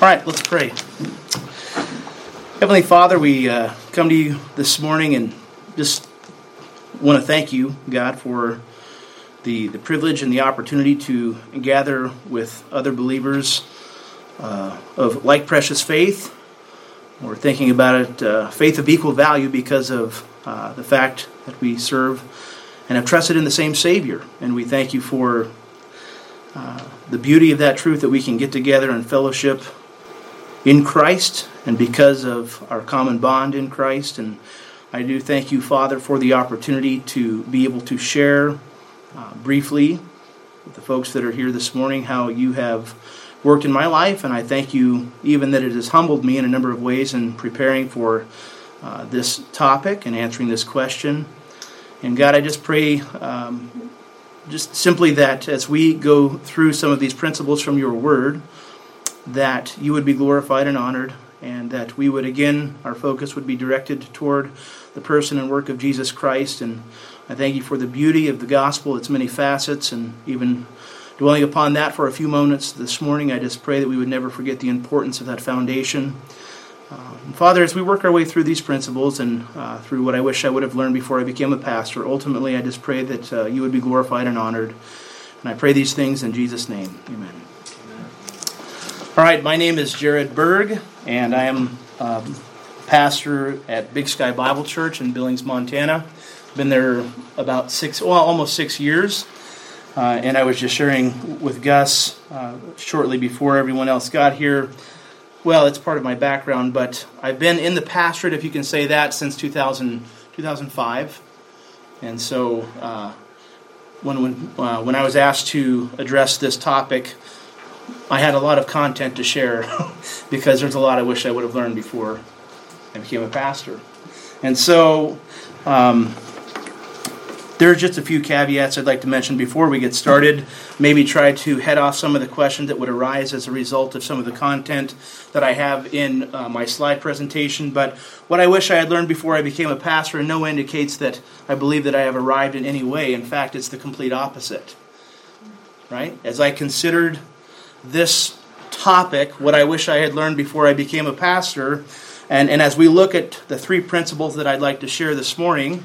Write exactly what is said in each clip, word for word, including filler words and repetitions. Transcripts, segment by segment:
All right, let's pray. Heavenly Father, we uh, come to you this morning and just want to thank you, God, for the, the privilege and the opportunity to gather with other believers uh, of like precious faith. We're thinking about it, uh, faith of equal value because of uh, the fact that we serve and have trusted in the same Savior. And we thank you for uh, the beauty of that truth that we can get together in fellowship in Christ and because of our common bond in Christ. And I do thank you, Father, for the opportunity to be able to share uh, briefly with the folks that are here this morning how you have worked in my life. And I thank you even that it has humbled me in a number of ways in preparing for uh, this topic and answering this question. And God, I just pray um, just simply that as we go through some of these principles from your word, that you would be glorified and honored, and that we would, again, our focus would be directed toward the person and work of Jesus Christ. And I thank you for the beauty of the gospel, its many facets, and even dwelling upon that for a few moments this morning, I just pray that we would never forget the importance of that foundation. Uh, Father, as we work our way through these principles and uh, through what I wish I would have learned before I became a pastor, ultimately I just pray that uh, you would be glorified and honored. And I pray these things in Jesus' name. Amen. All right, my name is Jared Berg, and I am um, pastor at Big Sky Bible Church in Billings, Montana. Been there about six, well, almost six years. Uh, and I was just sharing with Gus uh, shortly before everyone else got here. Well, it's part of my background, but I've been in the pastorate, if you can say that, since two thousand, two thousand five. And so uh, when when, uh, when I was asked to address this topic, I had a lot of content to share because there's a lot I wish I would have learned before I became a pastor. And so um, there's just a few caveats I'd like to mention before we get started. Maybe try to head off some of the questions that would arise as a result of some of the content that I have in uh, my slide presentation. But what I wish I had learned before I became a pastor in no way indicates that I believe that I have arrived in any way. In fact, it's the complete opposite. Right? As I considered this topic, what I wish I had learned before I became a pastor, and, and as we look at the three principles that I'd like to share this morning,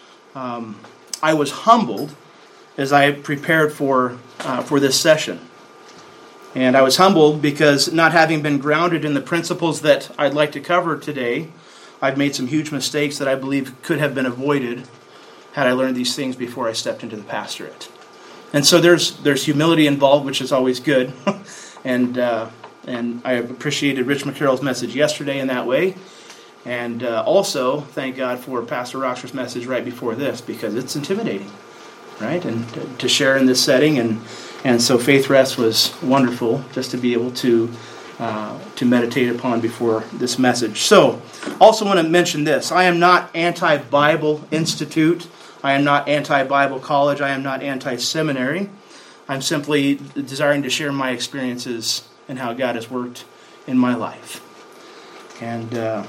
um, I was humbled as I prepared for uh, for this session. And I was humbled because not having been grounded in the principles that I'd like to cover today, I've made some huge mistakes that I believe could have been avoided had I learned these things before I stepped into the pastorate. And so there's there's humility involved, which is always good. and uh, and I appreciated Rich McCarroll's message yesterday in that way. And uh, also, thank God for Pastor Roxer's message right before this, because it's intimidating, right? And to, to share in this setting. And, and so Faith Rest was wonderful just to be able to uh, to meditate upon before this message. So, also want to mention this. I am not anti-Bible Institute. I am not anti-Bible college. I am not anti-seminary. I'm simply desiring to share my experiences and how God has worked in my life. And uh,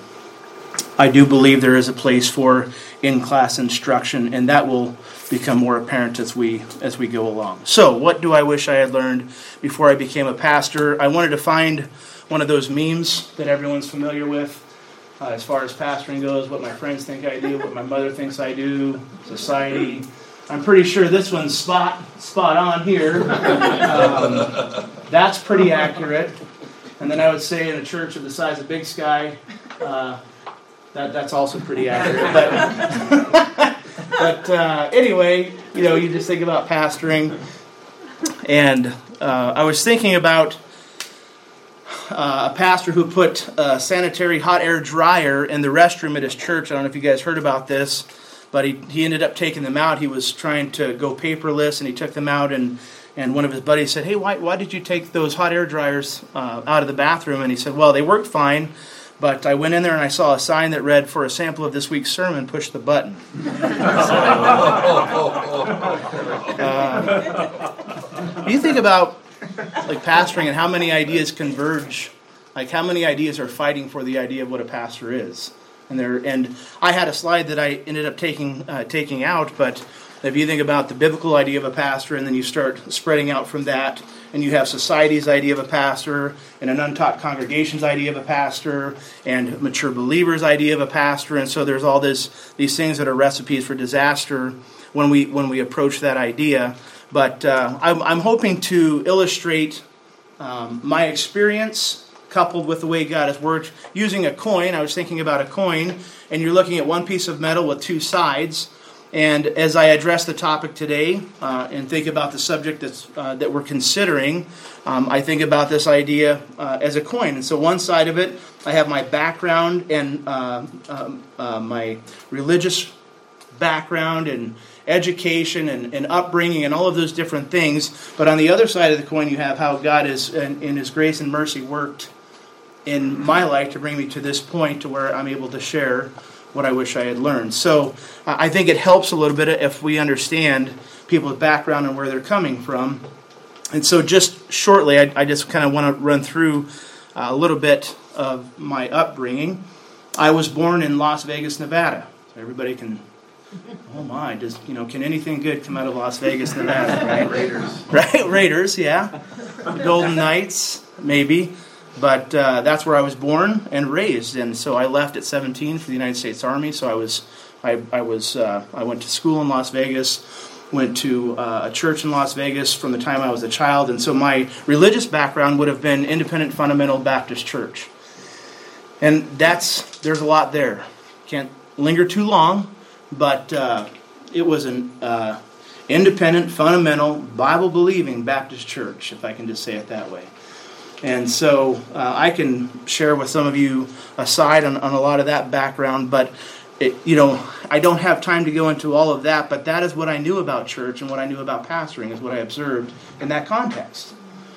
I do believe there is a place for in-class instruction, and that will become more apparent as we as we go along. So, what do I wish I had learned before I became a pastor? I wanted to find one of those memes that everyone's familiar with. Uh, as far as pastoring goes, what my friends think I do, what my mother thinks I do, society. I'm pretty sure this one's spot spot on here. Um, that's pretty accurate. And then I would say in a church of the size of Big Sky, uh, that that's also pretty accurate. But, but uh, anyway, you know, you just think about pastoring. And uh, I was thinking about Uh, a pastor who put a sanitary hot air dryer in the restroom at his church. I don't know if you guys heard about this, but he, he ended up taking them out. He was trying to go paperless, and he took them out, and, and one of his buddies said, hey, why, why did you take those hot air dryers uh, out of the bathroom? And he said, well, they worked fine, but I went in there and I saw a sign that read, for a sample of this week's sermon, push the button. So, uh, you think about like pastoring and how many ideas converge, like how many ideas are fighting for the idea of what a pastor is. And there, and I had a slide that I ended up taking uh, taking out, but If you think about the biblical idea of a pastor, and then you start spreading out from that, and you have society's idea of a pastor, and an untaught congregation's idea of a pastor, and mature believers' idea of a pastor, and so there's all this these things that are recipes for disaster when we when we approach that idea. But uh, I'm, I'm hoping to illustrate um, my experience coupled with the way God has worked using a coin. I was thinking about a coin, and you're looking at one piece of metal with two sides. And as I address the topic today uh, and think about the subject that's, uh, that we're considering, um, I think about this idea uh, as a coin. And so one side of it, I have my background and uh, um, uh, my religious background and education and, and upbringing and all of those different things. But on the other side of the coin, you have how God has, in, in His grace and mercy, worked in my life to bring me to this point to where I'm able to share what I wish I had learned. So uh, I think it helps a little bit if we understand people's background and where they're coming from. And so just shortly, I, I just kind of want to run through uh, a little bit of my upbringing. I was born in Las Vegas, Nevada. So everybody can, oh my, does, you know, can anything good come out of Las Vegas, Nevada, right? Raiders. Right, Raiders, yeah. Golden Knights, maybe. But uh, that's where I was born and raised, and so I left at seventeen for the United States Army. So I was, I, I was, uh, I went to school in Las Vegas, went to uh, a church in Las Vegas from the time I was a child, and so my religious background would have been Independent Fundamental Baptist Church, and that's there's a lot there. Can't linger too long, but uh, it was an uh, Independent Fundamental Bible believing Baptist church, if I can just say it that way. And so uh, I can share with some of you aside on, on a lot of that background, but it, you know, I don't have time to go into all of that, but that is what I knew about church and what I knew about pastoring is what I observed in that context.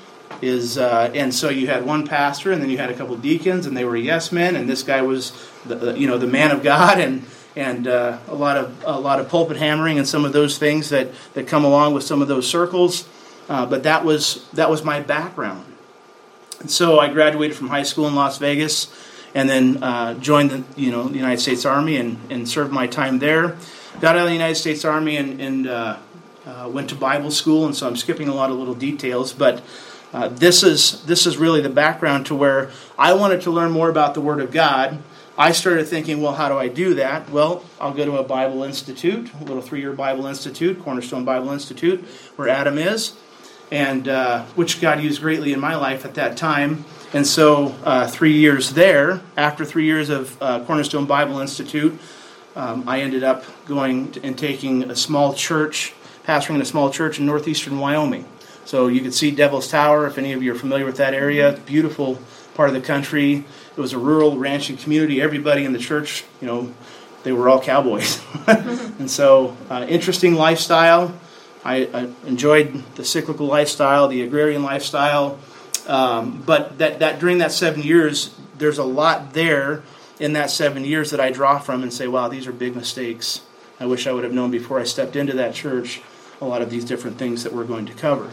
Is uh, and so you had one pastor, and then you had a couple deacons, and they were yes men, and this guy was the, the you know the man of God, and and uh, a lot of a lot of pulpit hammering and some of those things that, that come along with some of those circles. Uh, but that was that was my background. And so I graduated from high school in Las Vegas, and then uh, joined the you know the United States Army and, and served my time there. Got out of the United States Army and, and uh, uh, went to Bible school, and so I'm skipping a lot of little details, but uh, this is this is really the background to where I wanted to learn more about the Word of God. I started thinking, well, how do I do that? Well, I'll go to a Bible Institute, a little three-year Bible Institute, Cornerstone Bible Institute, where Adam is. And uh, which God used greatly in my life at that time. And so uh, three years there, after three years of uh, Cornerstone Bible Institute, um, I ended up going to, and taking a small church, pastoring in a small church in northeastern Wyoming. So you could see Devil's Tower, if any of you are familiar with that area. Beautiful part of the country. It was a rural ranching community. Everybody in the church, you know, they were all cowboys. And so uh, interesting lifestyle. I, I enjoyed the cyclical lifestyle, the agrarian lifestyle, um, but that, that during that seven years, there's a lot there in that seven years that I draw from and say, wow, these are big mistakes. I wish I would have known before I stepped into that church a lot of these different things that we're going to cover.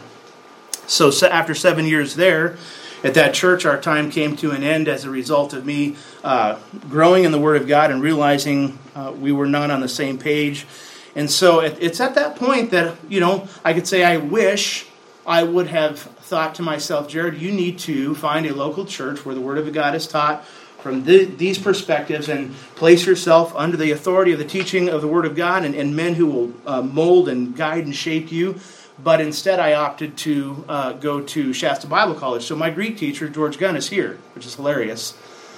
So, so after seven years there, at that church, our time came to an end as a result of me uh, growing in the Word of God and realizing uh, we were not on the same page. And so it's at that point that, you know, I could say I wish I would have thought to myself, Jared, you need to find a local church where the Word of God is taught from the, these perspectives and place yourself under the authority of the teaching of the Word of God and, and men who will uh, mold and guide and shape you. But instead I opted to uh, go to Shasta Bible College. So my Greek teacher, George Gunn, is here, which is hilarious.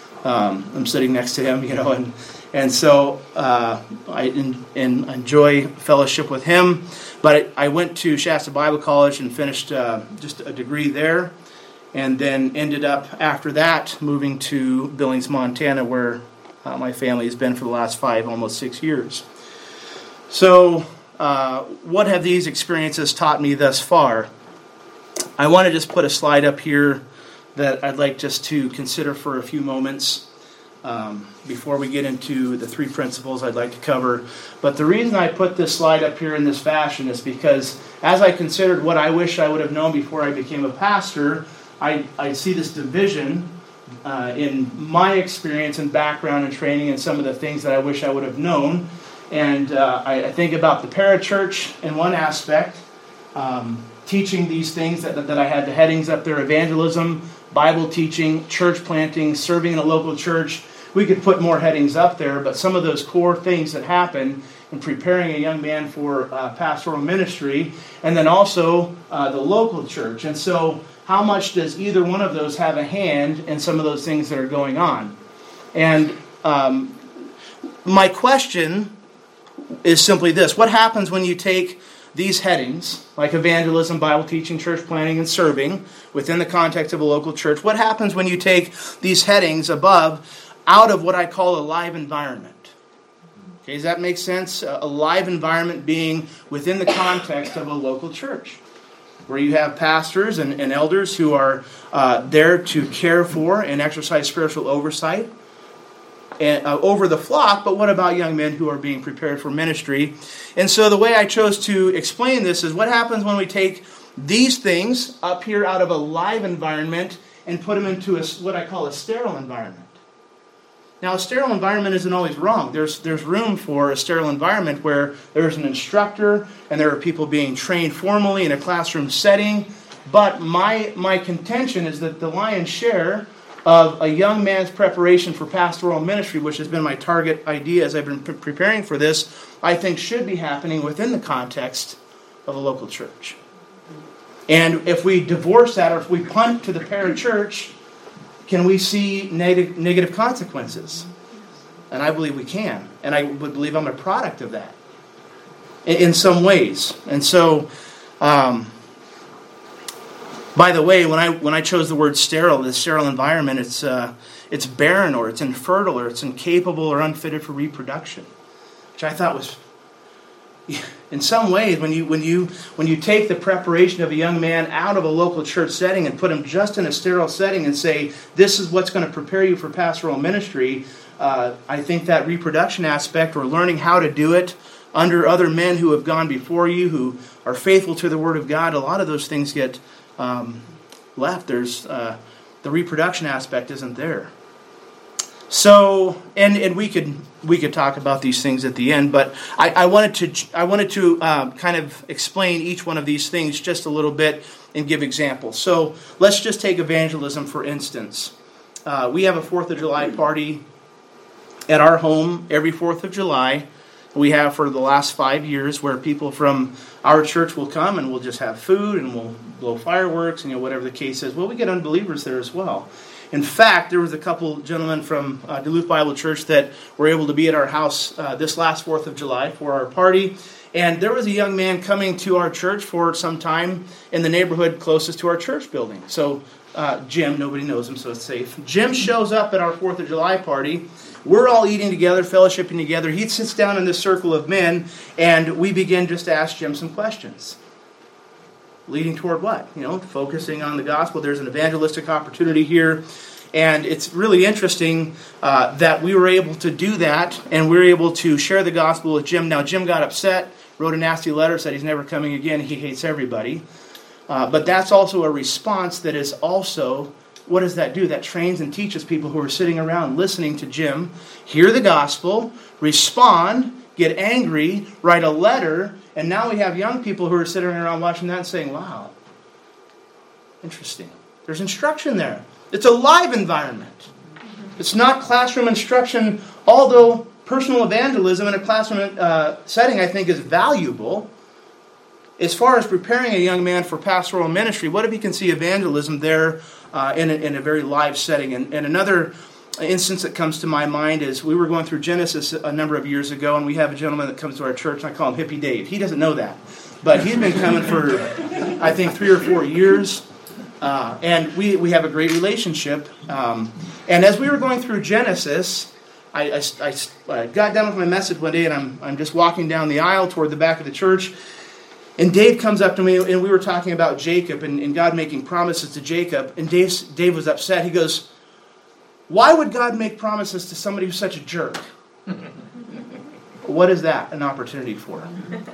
Um, I'm sitting next to him, you know, and and so uh, I in, in enjoy fellowship with him. But I, I went to Shasta Bible College and finished uh, just a degree there, and then ended up after that moving to Billings, Montana, where uh, my family has been for the last five, almost six years. So, uh, what have these experiences taught me thus far? I want to just put a slide up here that I'd like just to consider for a few moments um, before we get into the three principles I'd like to cover. But the reason I put this slide up here in this fashion is because as I considered what I wish I would have known before I became a pastor, I, I see this division uh, in my experience and background and training and some of the things that I wish I would have known. And uh, I, I think about the parachurch in one aspect, um, teaching these things that, that I had the headings up there: evangelism, Bible teaching, church planting, serving in a local church. We could put more headings up there, but some of those core things that happen in preparing a young man for uh, pastoral ministry, and then also uh, the local church. And so how much does either one of those have a hand in some of those things that are going on? And um, my question is simply this: what happens when you take these headings, like evangelism, Bible teaching, church planting, and serving, within the context of a local church? What happens when you take these headings above out of what I call a live environment? Okay, does that make sense? A live environment being within the context of a local church, where you have pastors and, and elders who are uh, there to care for and exercise spiritual oversight and, uh, over the flock. But what about young men who are being prepared for ministry? And so the way I chose to explain this is, what happens when we take these things up here out of a live environment and put them into a, what I call a sterile environment? Now, a sterile environment isn't always wrong. There's there's room for a sterile environment where there's an instructor and there are people being trained formally in a classroom setting. But my my contention is that the lion's share of a young man's preparation for pastoral ministry, which has been my target idea as I've been pre- preparing for this, I think should be happening within the context of a local church. And if we divorce that, or if we punt to the parachurch, can we see negative, negative consequences? And I believe we can. And I would believe I'm a product of that in, in some ways. And so, um, by the way, when I when I chose the word sterile, the sterile environment, it's uh, it's barren, or it's infertile, or it's incapable or unfitted for reproduction, which I thought was, in some ways, when you when you when you take the preparation of a young man out of a local church setting and put him just in a sterile setting and say, this is what's going to prepare you for pastoral ministry, uh, I think that reproduction aspect, or learning how to do it under other men who have gone before you, who are faithful to the Word of God, a lot of those things get um, left. There's uh, the reproduction aspect isn't there. So, and, and we could we could talk about these things at the end, but I, I wanted to I wanted to uh, kind of explain each one of these things just a little bit and give examples. So let's just take evangelism for instance. Uh, we have a Fourth of July party at our home every Fourth of July. We have for the last five years, where people from our church will come and we'll just have food and we'll blow fireworks and, you know, whatever the case is. Well, we get unbelievers there as well. In fact, there was a couple gentlemen from uh, Duluth Bible Church that were able to be at our house uh, this last Fourth of July for our party. And there was a young man coming to our church for some time in the neighborhood closest to our church building. So uh, Jim, nobody knows him, so it's safe. Jim shows up at our Fourth of July party. We're all eating together, fellowshipping together. He sits down in this circle of men, and we begin just to ask Jim some questions. Leading toward what? You know, focusing on the gospel. There's an evangelistic opportunity here. And it's really interesting uh, that we were able to do that, and we were able to share the gospel with Jim. Now, Jim got upset, wrote a nasty letter, said he's never coming again. He hates everybody. Uh, but that's also a response that is also, what does that do? That trains and teaches people who are sitting around listening to Jim, hear the gospel, respond, get angry, write a letter, and now we have young people who are sitting around watching that and saying, wow, interesting. There's instruction there. It's a live environment. It's not classroom instruction, although personal evangelism in a classroom uh, setting, I think, is valuable. As far as preparing a young man for pastoral ministry, what if he can see evangelism there uh, in, a, in a very live setting? And, and another instance that comes to my mind is we were going through Genesis a number of years ago, and we have a gentleman that comes to our church, and I call him Hippie Dave. He doesn't know that, but he's been coming for, I think, three or four years. Uh, and we, we have a great relationship. Um, and as we were going through Genesis, I, I, I, I got done with my message one day, and I'm, I'm just walking down the aisle toward the back of the church. And Dave comes up to me, and we were talking about Jacob and, and God making promises to Jacob. And Dave, Dave was upset. He goes, why would God make promises to somebody who's such a jerk? What is that an opportunity for?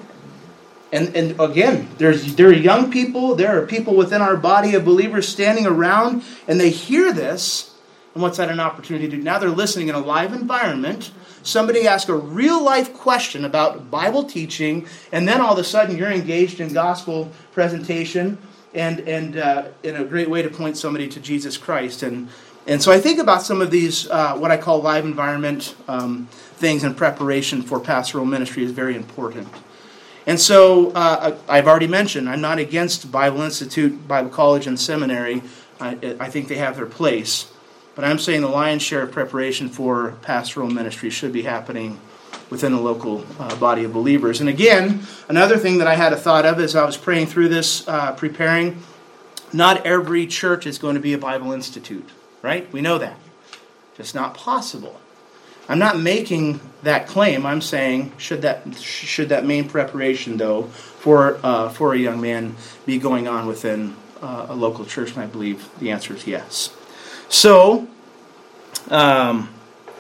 And and again, there's there are young people, there are people within our body of believers standing around, and they hear this. And And what's that an opportunity to do? Now they're listening in a live environment. Somebody asks a real-life question about Bible teaching, and then all of a sudden you're engaged in gospel presentation and and uh, in a great way to point somebody to Jesus Christ. And and so I think about some of these, uh, what I call live environment um, things in preparation for pastoral ministry is very important. And so uh, I've already mentioned, I'm not against Bible Institute, Bible College, and Seminary. I, I think they have their place. But I'm saying the lion's share of preparation for pastoral ministry should be happening within the local uh, body of believers. And again, another thing that I had a thought of as I was praying through this, uh, preparing, not every church is going to be a Bible Institute, right? We know that. Just not possible. I'm not making that claim. I'm saying, should that should that main preparation, though, for uh, for a young man be going on within uh, a local church? And I believe the answer is yes. So, um,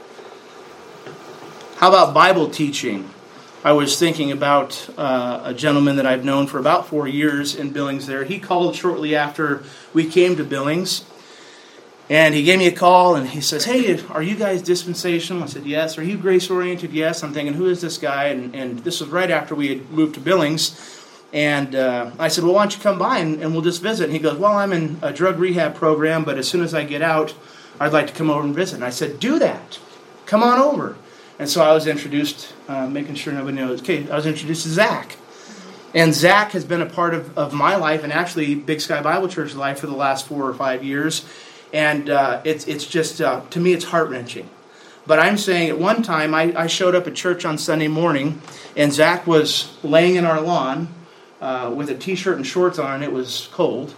how about Bible teaching? I was thinking about uh, a gentleman that I've known for about four years in Billings there. He called shortly after we came to Billings. And he gave me a call and he says, hey, are you guys dispensational? I said, yes. Are you grace-oriented? Yes. I'm thinking, who is this guy? And, and this was right after we had moved to Billings. And uh, I said, well, why don't you come by and, and we'll just visit? And he goes, well, I'm in a drug rehab program, but as soon as I get out, I'd like to come over and visit. And I said, do that. Come on over. And so I was introduced, uh, making sure nobody knows. Okay, I was introduced to Zach. And Zach has been a part of, of my life and actually Big Sky Bible Church's life for the last four or five years. And uh, it's it's just, uh, to me, it's heart-wrenching. But I'm saying at one time, I, I showed up at church on Sunday morning, and Zach was laying in our lawn uh, with a T-shirt and shorts on, and it was cold.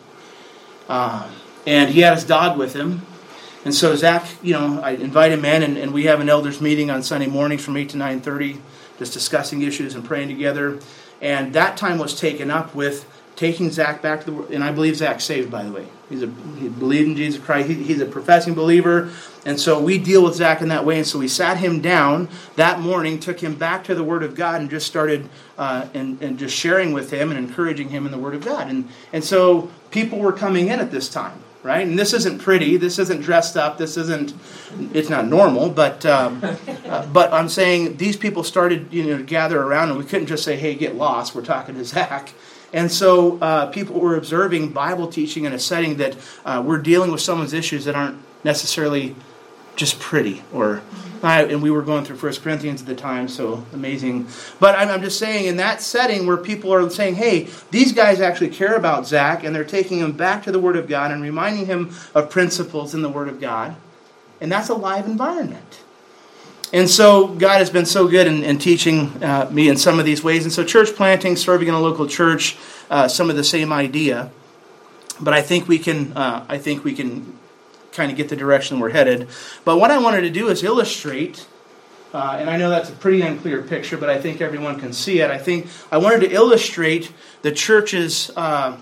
Uh, and he had his dog with him. And so Zach, you know, I invite him in, and, and we have an elders meeting on Sunday mornings from eight to nine thirty, just discussing issues and praying together. And that time was taken up with taking Zach back to the world. And I believe Zach's saved, by the way. He's a, he believed in Jesus Christ. He, he's a professing believer. And so we deal with Zach in that way. And so we sat him down that morning, took him back to the Word of God, and just started uh, and, and just sharing with him and encouraging him in the Word of God. And, and so people were coming in at this time, right? And this isn't pretty. This isn't dressed up. This isn't, it's not normal. But um, uh, but I'm saying these people started, you know, to gather around, and we couldn't just say, hey, get lost. We're talking to Zach. And so uh, people were observing Bible teaching in a setting that uh, we're dealing with someone's issues that aren't necessarily just pretty. Or uh, and we were going through First Corinthians at the time, so amazing. But I'm, I'm just saying, in that setting where people are saying, hey, these guys actually care about Zach, and they're taking him back to the Word of God and reminding him of principles in the Word of God. And that's a live environment. And so God has been so good in, in teaching uh, me in some of these ways. And so church planting, serving in a local church, uh, some of the same idea. But I think we can, uh, I think we can kind of get the direction we're headed. But what I wanted to do is illustrate, uh, and I know that's a pretty unclear picture, but I think everyone can see it. I think I wanted to illustrate the church's uh,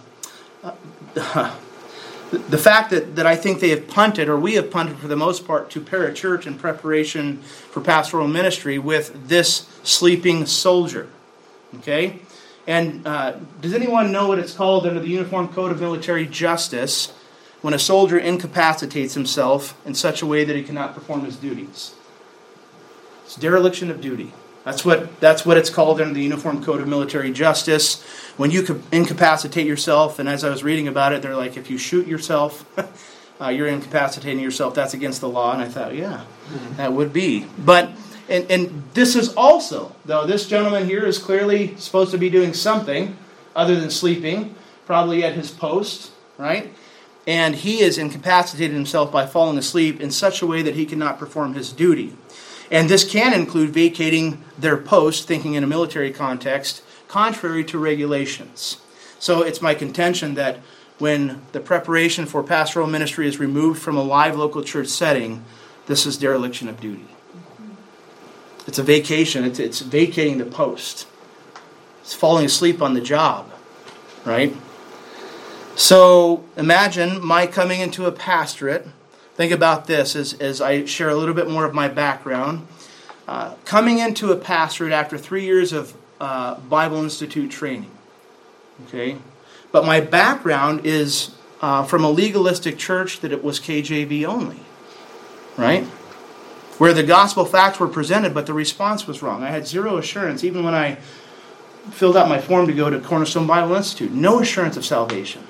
uh, the fact that, that I think they have punted, or we have punted for the most part, to parachurch in preparation for pastoral ministry with this sleeping soldier. Okay? And uh, does anyone know what it's called under the Uniform Code of Military Justice when a soldier incapacitates himself in such a way that he cannot perform his duties? It's dereliction of duty. That's what that's what it's called under the Uniform Code of Military Justice. When you incapacitate yourself, and as I was reading about it, they're like, if you shoot yourself, uh, you're incapacitating yourself. That's against the law. And I thought, yeah, mm-hmm. that would be. But and and this is also, though this gentleman here is clearly supposed to be doing something other than sleeping, probably at his post, right? And he is incapacitated himself by falling asleep in such a way that he cannot perform his duty. And this can include vacating their post, thinking in a military context, contrary to regulations. So it's my contention that when the preparation for pastoral ministry is removed from a live local church setting, this is dereliction of duty. It's a vacation. It's, it's vacating the post. It's falling asleep on the job, right? So imagine my coming into a pastorate. Think about this as, as I share a little bit more of my background. Uh, coming into a pastorate after three years of uh, Bible Institute training. Okay? But my background is uh, from a legalistic church that it was K J V only. right? Where the gospel facts were presented, but the response was wrong. I had zero assurance, even when I filled out my form to go to Cornerstone Bible Institute. No assurance of salvation.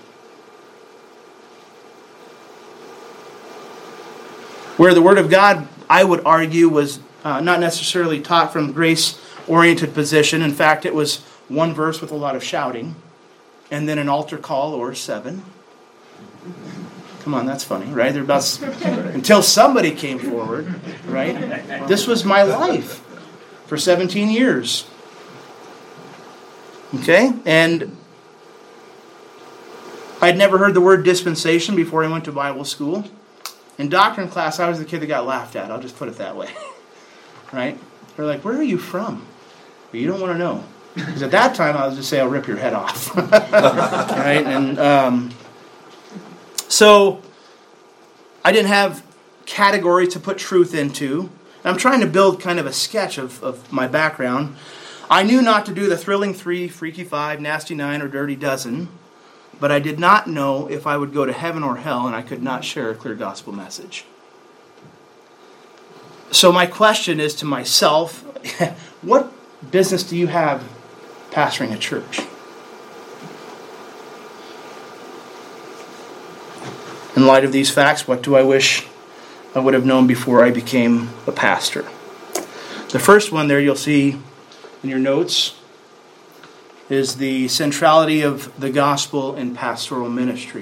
Where the Word of God, I would argue, was uh, not necessarily taught from grace-oriented position. In fact, it was one verse with a lot of shouting, and then an altar call or seven. Come on, that's funny, right? They're about until somebody came forward, right? This was my life for seventeen years. Okay? And I'd never heard the word dispensation before I went to Bible school. In doctrine class, I was the kid that got laughed at. I'll just put it that way. Right? They're like, where are you from? Well, you don't want to know. Because at that time, I was just say, I'll rip your head off. Right? And um, so I didn't have categories to put truth into. And I'm trying to build kind of a sketch of, of my background. I knew not to do the thrilling three, freaky five, nasty nine, or dirty dozen. But I did not know if I would go to heaven or hell, and I could not share a clear gospel message. So my question is to myself, what business do you have pastoring a church? In light of these facts, what do I wish I would have known before I became a pastor? The first one there you'll see in your notes is the centrality of the gospel in pastoral ministry.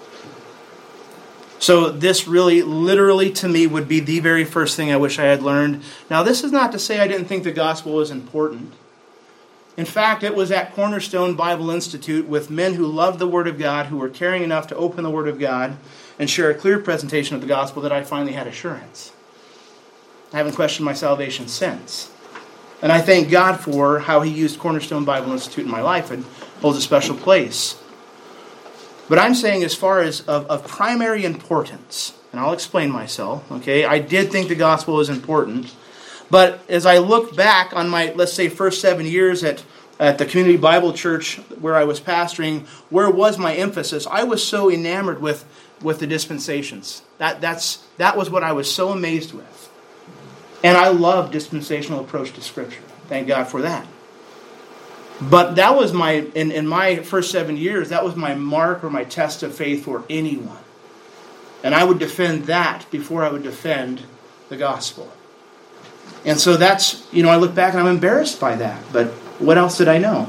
So this really, literally to me, would be the very first thing I wish I had learned. Now, this is not to say I didn't think the gospel was important. In fact, it was at Cornerstone Bible Institute with men who loved the Word of God, who were caring enough to open the Word of God and share a clear presentation of the gospel, that I finally had assurance. I haven't questioned my salvation since. And I thank God for how He used Cornerstone Bible Institute in my life, and holds a special place. But I'm saying, as far as of, of primary importance, and I'll explain myself, okay, I did think the gospel was important. But as I look back on my, let's say, first seven years at, at the Community Bible Church where I was pastoring, where was my emphasis? I was so enamored with, with the dispensations. That, that's, that was what I was so amazed with. And I love dispensational approach to Scripture. Thank God for that. But that was my, in, in my first seven years, that was my mark or my test of faith for anyone. And I would defend that before I would defend the gospel. And so that's, you know, I look back and I'm embarrassed by that. But what else did I know?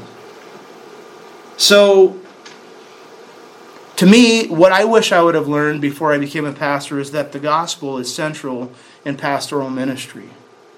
So, to me, what I wish I would have learned before I became a pastor is that the gospel is central in pastoral ministry.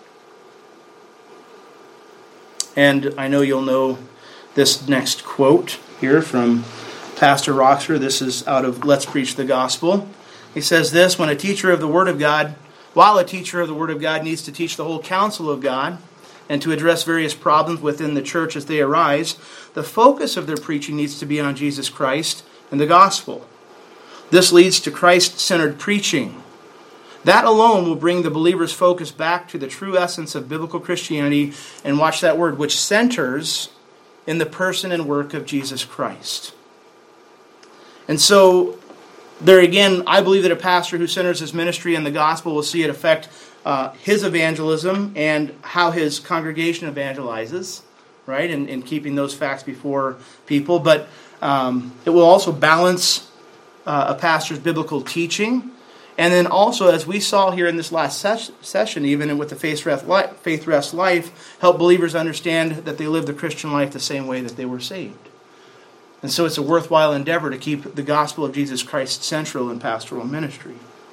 And I know you'll know this next quote here from Pastor Roxer. This is out of Let's Preach the Gospel. He says this: when a teacher of the Word of God, while a teacher of the Word of God needs to teach the whole counsel of God and to address various problems within the church as they arise, the focus of their preaching needs to be on Jesus Christ and the gospel. This leads to Christ-centered preaching. That alone will bring the believer's focus back to the true essence of biblical Christianity, and watch that word, which centers in the person and work of Jesus Christ. And so, there again, I believe that a pastor who centers his ministry in the gospel will see it affect uh, his evangelism and how his congregation evangelizes, right, and, and keeping those facts before people. But um, it will also balance uh, a pastor's biblical teaching. And then also, as we saw here in this last ses- session, even with the Faith Rest, Life, Faith Rest Life, help believers understand that they live the Christian life the same way that they were saved. And so it's a worthwhile endeavor to keep the gospel of Jesus Christ central in pastoral ministry.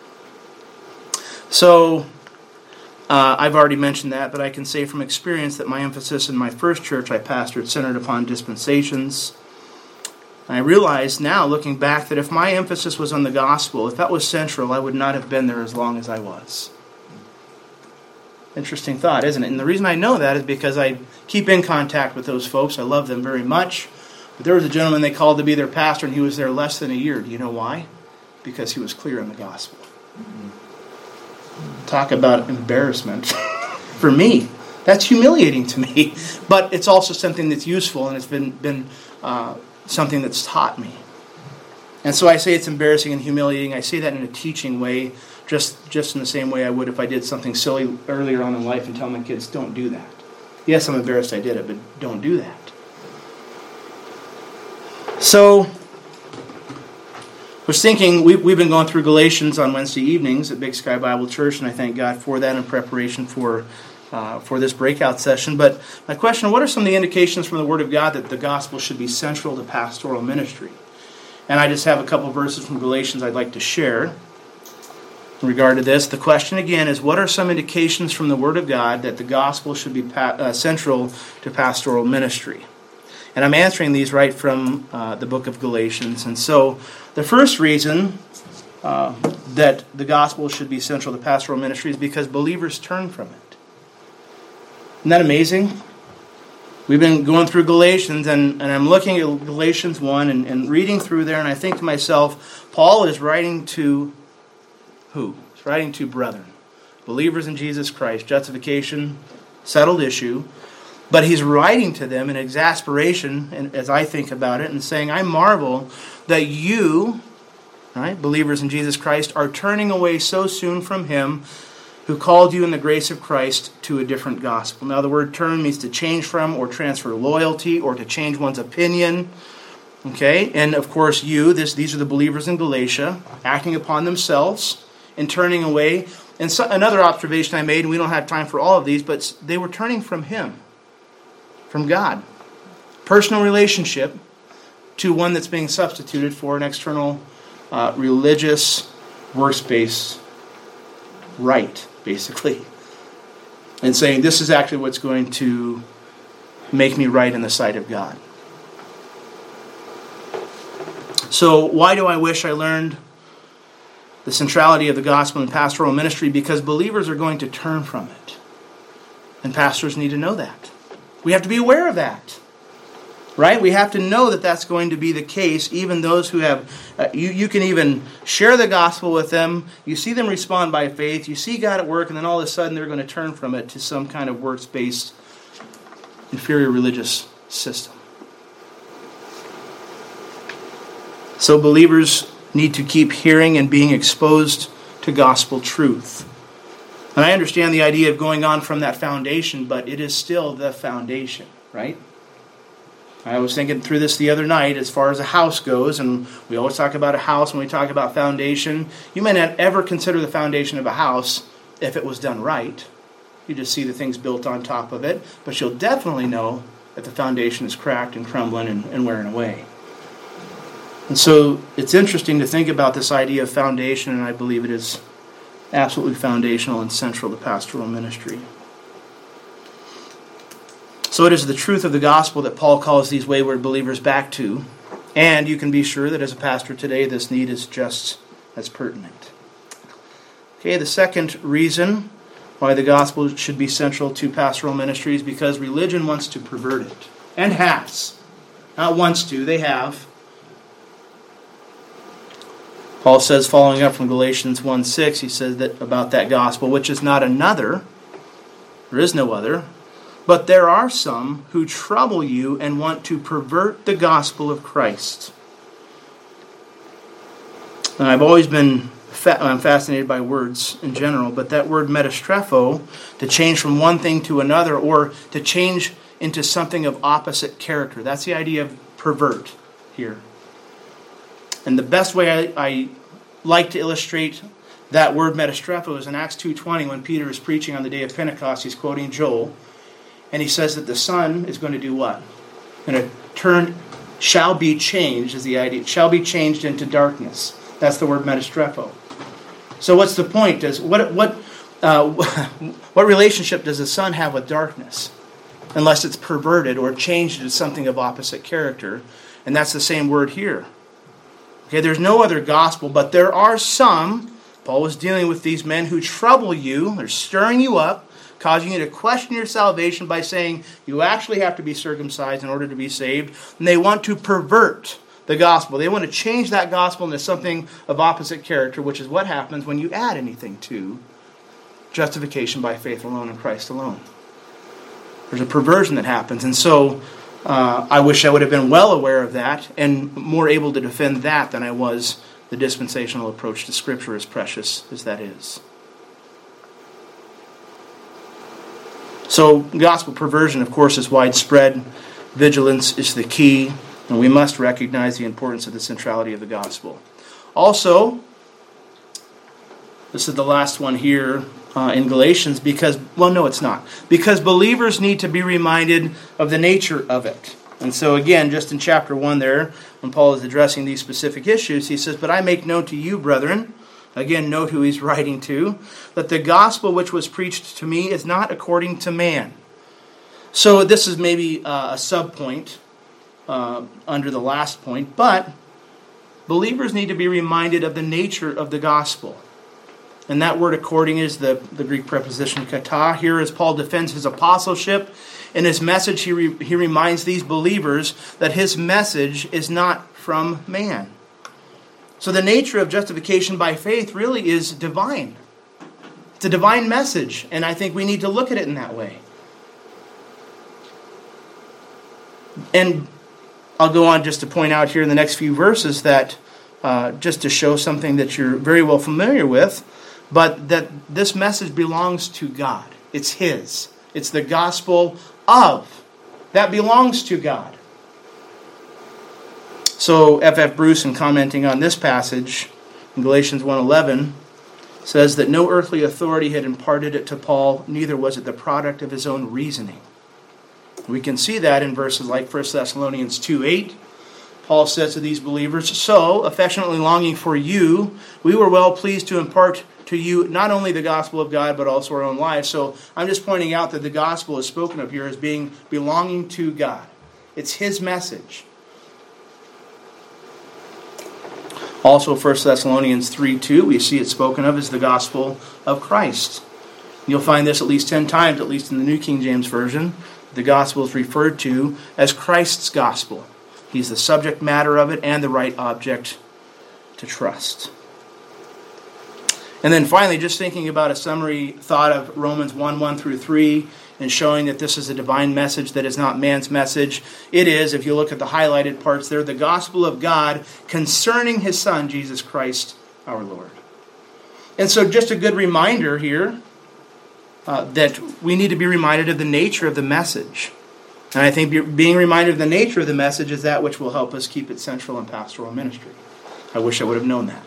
So, uh, I've already mentioned that, but I can say from experience that my emphasis in my first church I pastored centered upon dispensations. I realize now, looking back, that if my emphasis was on the gospel, if that was central, I would not have been there as long as I was. Interesting thought, isn't it? And the reason I know that is because I keep in contact with those folks. I love them very much. But there was a gentleman they called to be their pastor, and he was there less than a year. Do you know why? Because he was clear on the gospel. Mm-hmm. Talk about embarrassment for me. That's humiliating to me. But it's also something that's useful, and it's been been uh, something that's taught me. And so I say it's embarrassing and humiliating. I say that in a teaching way, just just in the same way I would if I did something silly earlier on in life and tell my kids, don't do that. Yes, I'm embarrassed I did it, but don't do that. So, I was thinking, we, we've been going through Galatians on Wednesday evenings at Big Sky Bible Church, and I thank God for that in preparation for uh, for this breakout session. But my question, what are some of the indications from the Word of God that the gospel should be central to pastoral ministry? And I just have a couple verses from Galatians I'd like to share in regard to this. The question again is, what are some indications from the Word of God that the gospel should be pa- uh, central to pastoral ministry? And I'm answering these right from uh, the book of Galatians. And so the first reason uh, that the gospel should be central to pastoral ministry is because believers turn from it. Isn't that amazing? We've been going through Galatians, and, and I'm looking at Galatians one and, and reading through there, and I think to myself, Paul is writing to who? He's writing to brethren, believers in Jesus Christ, justification, settled issue. But he's writing to them in exasperation, and as I think about it, and saying, I marvel that you, right, believers in Jesus Christ, are turning away so soon from Him who called you in the grace of Christ to a different gospel. Now, the word turn means to change from or transfer loyalty or to change one's opinion. Okay? And, of course, you, this, these are the believers in Galatia, acting upon themselves and turning away. And so, another observation I made, and we don't have time for all of these, but they were turning from Him. From God. Personal relationship to one that's being substituted for an external uh, religious works-based right, basically. And saying this is actually what's going to make me right in the sight of God. So why do I wish I learned the centrality of the gospel in pastoral ministry? Because believers are going to turn from it. And pastors need to know that. We have to be aware of that, right? We have to know that that's going to be the case. Even those who have, uh, you, you can even share the gospel with them. You see them respond by faith. You see God at work, and then all of a sudden they're going to turn from it to some kind of works-based inferior religious system. So believers need to keep hearing and being exposed to gospel truth. And I understand the idea of going on from that foundation, but it is still the foundation, right? I was thinking through this the other night as far as a house goes, and we always talk about a house when we talk about foundation. You may not ever consider the foundation of a house if it was done right. You just see the things built on top of it, but you'll definitely know that the foundation is cracked and crumbling and, and wearing away. And so it's interesting to think about this idea of foundation, and I believe it is absolutely foundational and central to pastoral ministry. So it is the truth of the gospel that Paul calls these wayward believers back to. And you can be sure that as a pastor today, this need is just as pertinent. Okay, the second reason why the gospel should be central to pastoral ministry is because religion wants to pervert it. And has. Not wants to, they have. Paul says, following up from Galatians one six, he says that about that gospel, which is not another, there is no other, but there are some who trouble you and want to pervert the gospel of Christ. And I've always been fa- I'm fascinated by words in general, but that word metastrepho, to change from one thing to another, or to change into something of opposite character, that's the idea of pervert here. And the best way I, I like to illustrate that word metastrepho is in Acts two twenty when Peter is preaching on the day of Pentecost. He's quoting Joel. And he says that the sun is going to do what? Going to turn, shall be changed is the idea. Shall be changed into darkness. That's the word metastrepho. So what's the point? Does what what uh, what relationship does the sun have with darkness? Unless it's perverted or changed into something of opposite character. And that's the same word here. Okay, there's no other gospel, but there are some. Paul was dealing with these men who trouble you. They're stirring you up, causing you to question your salvation by saying you actually have to be circumcised in order to be saved. And they want to pervert the gospel. They want to change that gospel into something of opposite character, which is what happens when you add anything to justification by faith alone in Christ alone. There's a perversion that happens. And so uh, I wish I would have been well aware of that and more able to defend that than I was the dispensational approach to Scripture, as precious as that is. So, gospel perversion, of course, is widespread. Vigilance is the key, and we must recognize the importance of the centrality of the gospel. Also, this is the last one here uh, in Galatians, because, well, no, it's not. Because believers need to be reminded of the nature of it. And so, again, just in chapter one there, when Paul is addressing these specific issues, he says, "But I make known to you, brethren," again, note who he's writing to, "that the gospel which was preached to me is not according to man." So this is maybe uh, a sub-point uh, under the last point, but believers need to be reminded of the nature of the gospel. And that word according is the, the Greek preposition kata. Here, as Paul defends his apostleship, in his message he, re, he reminds these believers that his message is not from man. So the nature of justification by faith really is divine. It's a divine message, and I think we need to look at it in that way. And I'll go on just to point out here in the next few verses that, uh, just to show something that you're very well familiar with, but that this message belongs to God. It's His. It's the gospel of. That belongs to God. So F F Bruce, in commenting on this passage in Galatians one eleven, says that no earthly authority had imparted it to Paul, neither was it the product of his own reasoning. We can see that in verses like First Thessalonians two eight. Paul says to these believers, "So, affectionately longing for you, we were well pleased to impart to you not only the gospel of God, but also our own lives." So I'm just pointing out that the gospel is spoken of here as being belonging to God. It's His message. Also, First Thessalonians three two, we see it spoken of as the gospel of Christ. You'll find this at least ten times, at least in the New King James Version. The gospel is referred to as Christ's gospel. He's the subject matter of it and the right object to trust. And then finally, just thinking about a summary thought of Romans one one through three, and showing that this is a divine message that is not man's message. It is, if you look at the highlighted parts there, the gospel of God concerning His Son, Jesus Christ, our Lord. And so just a good reminder here uh, that we need to be reminded of the nature of the message. And I think being reminded of the nature of the message is that which will help us keep it central in pastoral ministry. I wish I would have known that.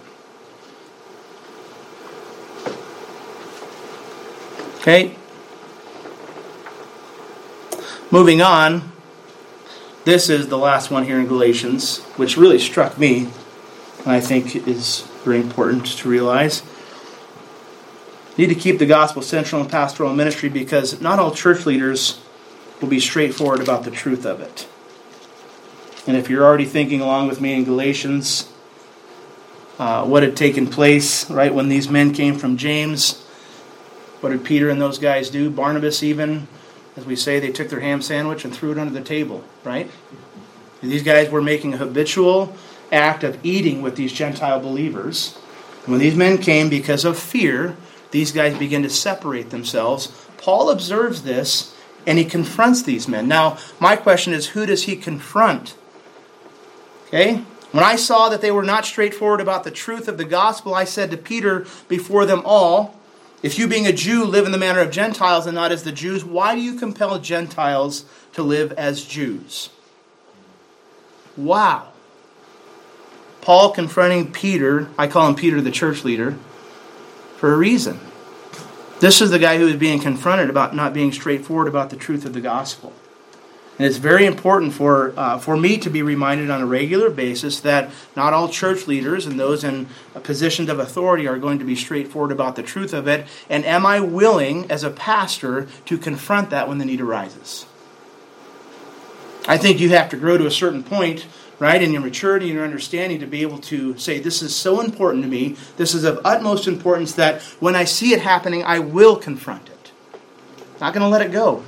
Okay. Moving on, this is the last one here in Galatians, which really struck me, and I think is very important to realize. You need to keep the gospel central in pastoral ministry because not all church leaders will be straightforward about the truth of it. And if you're already thinking along with me in Galatians, uh, what had taken place, right, when these men came from James, what did Peter and those guys do? Barnabas even, as we say, they took their ham sandwich and threw it under the table, right? These guys were making a habitual act of eating with these Gentile believers. When these men came because of fear, these guys began to separate themselves. Paul observes this, and he confronts these men. Now, my question is, who does he confront? Okay? When I saw that they were not straightforward about the truth of the gospel, I said to Peter before them all, "If you being a Jew live in the manner of Gentiles and not as the Jews, why do you compel Gentiles to live as Jews?" Wow. Paul confronting Peter, I call him Peter the church leader, for a reason. This is the guy who is being confronted about not being straightforward about the truth of the gospel. And it's very important for uh, for me to be reminded on a regular basis that not all church leaders and those in positions of authority are going to be straightforward about the truth of it. And am I willing, as a pastor, to confront that when the need arises? I think you have to grow to a certain point, right, in your maturity and your understanding to be able to say, this is so important to me, this is of utmost importance that when I see it happening, I will confront it. Not going to let it go.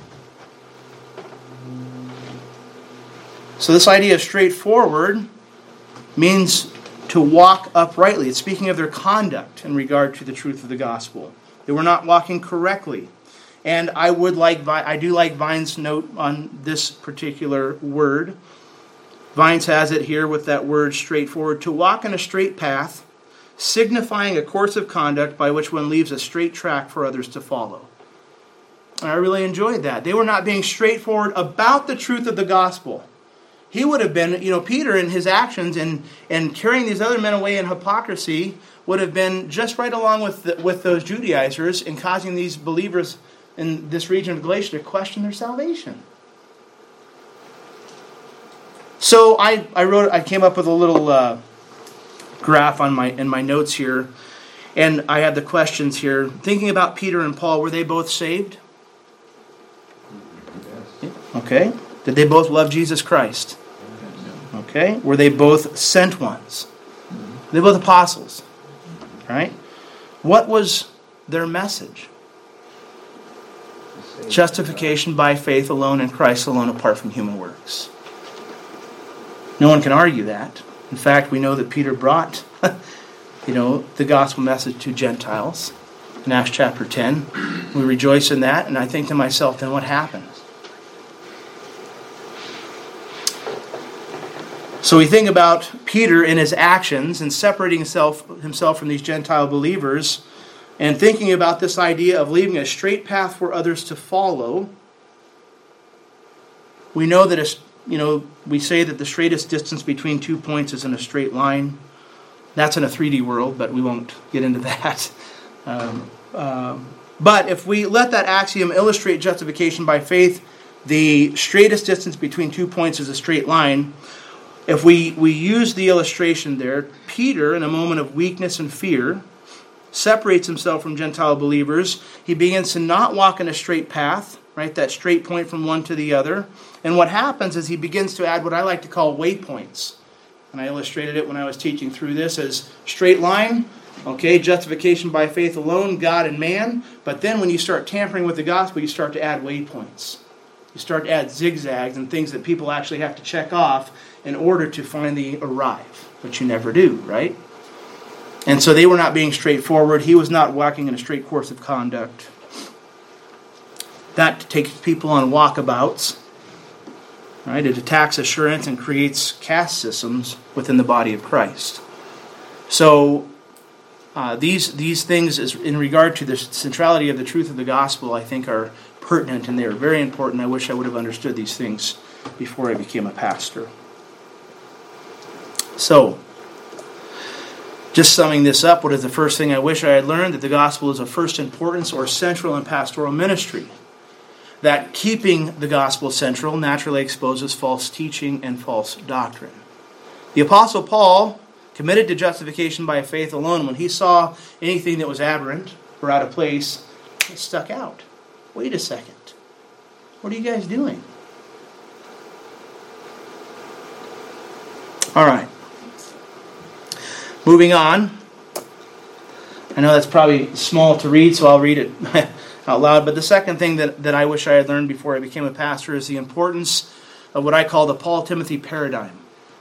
So this idea of straightforward means to walk uprightly. It's speaking of their conduct in regard to the truth of the gospel. They were not walking correctly. And I would like, I do like Vine's note on this particular word. Vines has it here with that word straightforward, to walk in a straight path, signifying a course of conduct by which one leaves a straight track for others to follow. And I really enjoyed that. They were not being straightforward about the truth of the gospel. He would have been, you know, Peter in his actions and, and carrying these other men away in hypocrisy would have been just right along with the, with those Judaizers and causing these believers in this region of Galatia to question their salvation. So I, I wrote, I came up with a little uh, graph on my in my notes here, and I had the questions here. Thinking about Peter and Paul, were they both saved? Yes. Okay. Did they both love Jesus Christ? Okay. Were they both sent ones? Were they both apostles? Right? What was their message? Justification by faith alone in Christ alone, apart from human works. No one can argue that. In fact, we know that Peter brought, you know, the gospel message to Gentiles in Acts chapter ten. We rejoice in that, and I think to myself, then what happened? So we think about Peter in his actions and separating himself, himself from these Gentile believers and thinking about this idea of leaving a straight path for others to follow. We know that, it's, you know, we say that the straightest distance between two points is in a straight line. That's in a three D world, but we won't get into that. Um, um, but if we let that axiom illustrate justification by faith, the straightest distance between two points is a straight line. If we, we use the illustration there, Peter, in a moment of weakness and fear, separates himself from Gentile believers. He begins to not walk in a straight path, right? That straight point from one to the other. And what happens is he begins to add what I like to call waypoints. And I illustrated it when I was teaching through this as straight line, okay, justification by faith alone, God and man. But then when you start tampering with the gospel, you start to add waypoints. You start to add zigzags and things that people actually have to check off in order to finally arrive, which you never do, right? And so they were not being straightforward. He was not walking in a straight course of conduct. That takes people on walkabouts, right? It attacks assurance and creates caste systems within the body of Christ. So uh, these these things, is, in regard to the centrality of the truth of the gospel, I think are pertinent and they are very important. I wish I would have understood these things before I became a pastor. So, just summing this up, what is the first thing I wish I had learned? That the gospel is of first importance or central in pastoral ministry. That keeping the gospel central naturally exposes false teaching and false doctrine. The Apostle Paul committed to justification by faith alone. When he saw anything that was aberrant or out of place, it stuck out. Wait a second. What are you guys doing? All right. Moving on. I know that's probably small to read, so I'll read it out loud. But the second thing that, that I wish I had learned before I became a pastor is the importance of what I call the Paul Timothy paradigm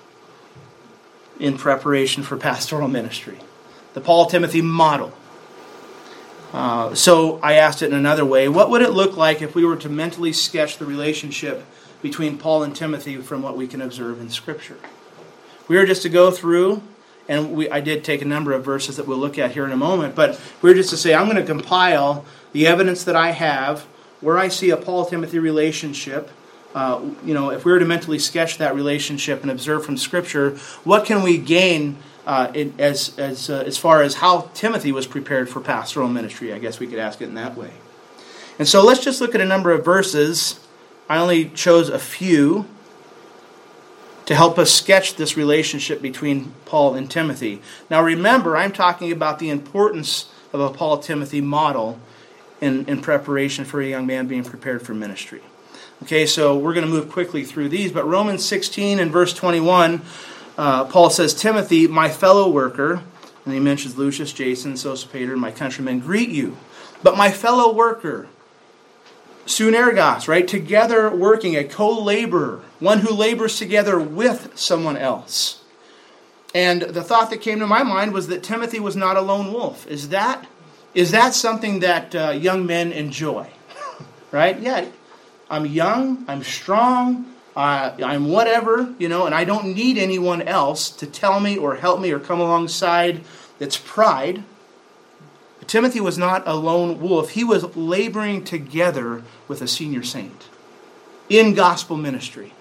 in preparation for pastoral ministry. The Paul Timothy model. Uh, so I asked it in another way. What would it look like if we were to mentally sketch the relationship between Paul and Timothy from what we can observe in Scripture? We were just to go through, and we, I did take a number of verses that we'll look at here in a moment, but we were just to say, I'm going to compile the evidence that I have where I see a Paul-Timothy relationship. Uh, you know, if we were to mentally sketch that relationship and observe from Scripture, what can we gain uh, in, as as uh, as far as how Timothy was prepared for pastoral ministry? I guess we could ask it in that way. And so let's just look at a number of verses. I only chose a few to help us sketch this relationship between Paul and Timothy. Now remember, I'm talking about the importance of a Paul-Timothy model in, in preparation for a young man being prepared for ministry. Okay, so we're going to move quickly through these, but Romans sixteen and verse twenty-one, uh, Paul says, Timothy, my fellow worker, and he mentions Lucius, Jason, Sosipater, and my countrymen, greet you. But my fellow worker, sunergos, right? Together working, a co-laborer, one who labors together with someone else. And the thought that came to my mind was that Timothy was not a lone wolf. Is that is that something that uh, young men enjoy? Right? Yeah, I'm young, I'm strong, Uh, I'm whatever, you know, and I don't need anyone else to tell me or help me or come alongside. It's pride. But Timothy was not a lone wolf. He was laboring together with a senior saint in gospel ministry.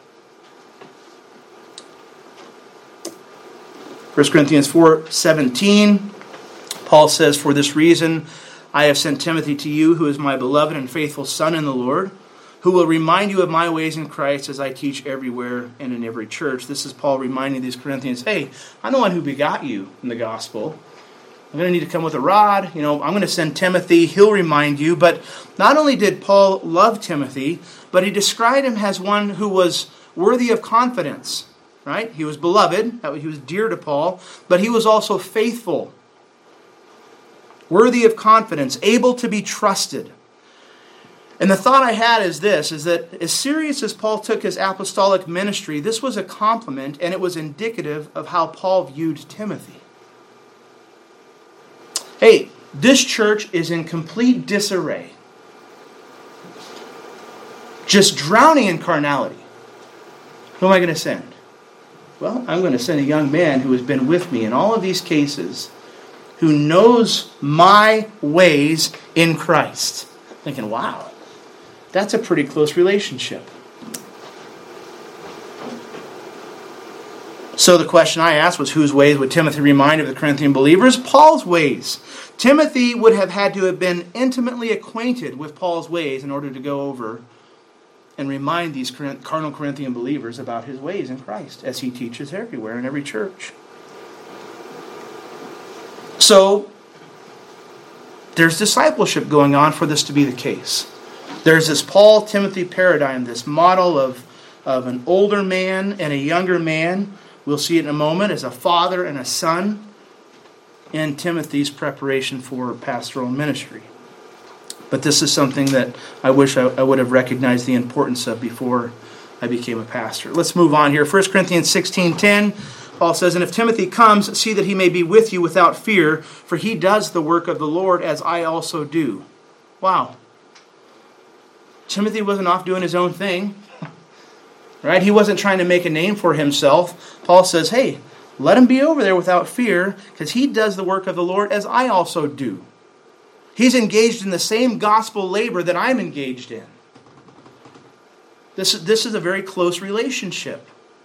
First Corinthians four seventeen, Paul says, "For this reason I have sent Timothy to you, who is my beloved and faithful son in the Lord, who will remind you of my ways in Christ as I teach everywhere and in every church." This is Paul reminding these Corinthians, hey, I'm the one who begot you in the gospel. I'm going to need to come with a rod. You know, I'm going to send Timothy. He'll remind you. But not only did Paul love Timothy, but he described him as one who was worthy of confidence. Right? He was beloved. He was dear to Paul. But he was also faithful. Worthy of confidence. Able to be trusted. And the thought I had is this, is that as serious as Paul took his apostolic ministry, this was a compliment and it was indicative of how Paul viewed Timothy. Hey, this church is in complete disarray. Just drowning in carnality. Who am I going to send? Well, I'm going to send a young man who has been with me in all of these cases, who knows my ways in Christ. Thinking, wow, that's a pretty close relationship. So the question I asked was, whose ways would Timothy remind of the Corinthian believers? Paul's ways. Timothy would have had to have been intimately acquainted with Paul's ways in order to go over and remind these carnal Corinthian believers about his ways in Christ, as he teaches everywhere in every church. So there's discipleship going on for this to be the case. There's this Paul-Timothy paradigm, this model of, of an older man and a younger man. We'll see it in a moment, as a father and a son in Timothy's preparation for pastoral ministry. But this is something that I wish I, I would have recognized the importance of before I became a pastor. Let's move on here. First Corinthians sixteen ten, Paul says, "And if Timothy comes, see that he may be with you without fear, for he does the work of the Lord as I also do." Wow. Timothy wasn't off doing his own thing. Right? He wasn't trying to make a name for himself. Paul says, hey, let him be over there without fear, because he does the work of the Lord as I also do. He's engaged in the same gospel labor that I'm engaged in. This, this is a very close relationship.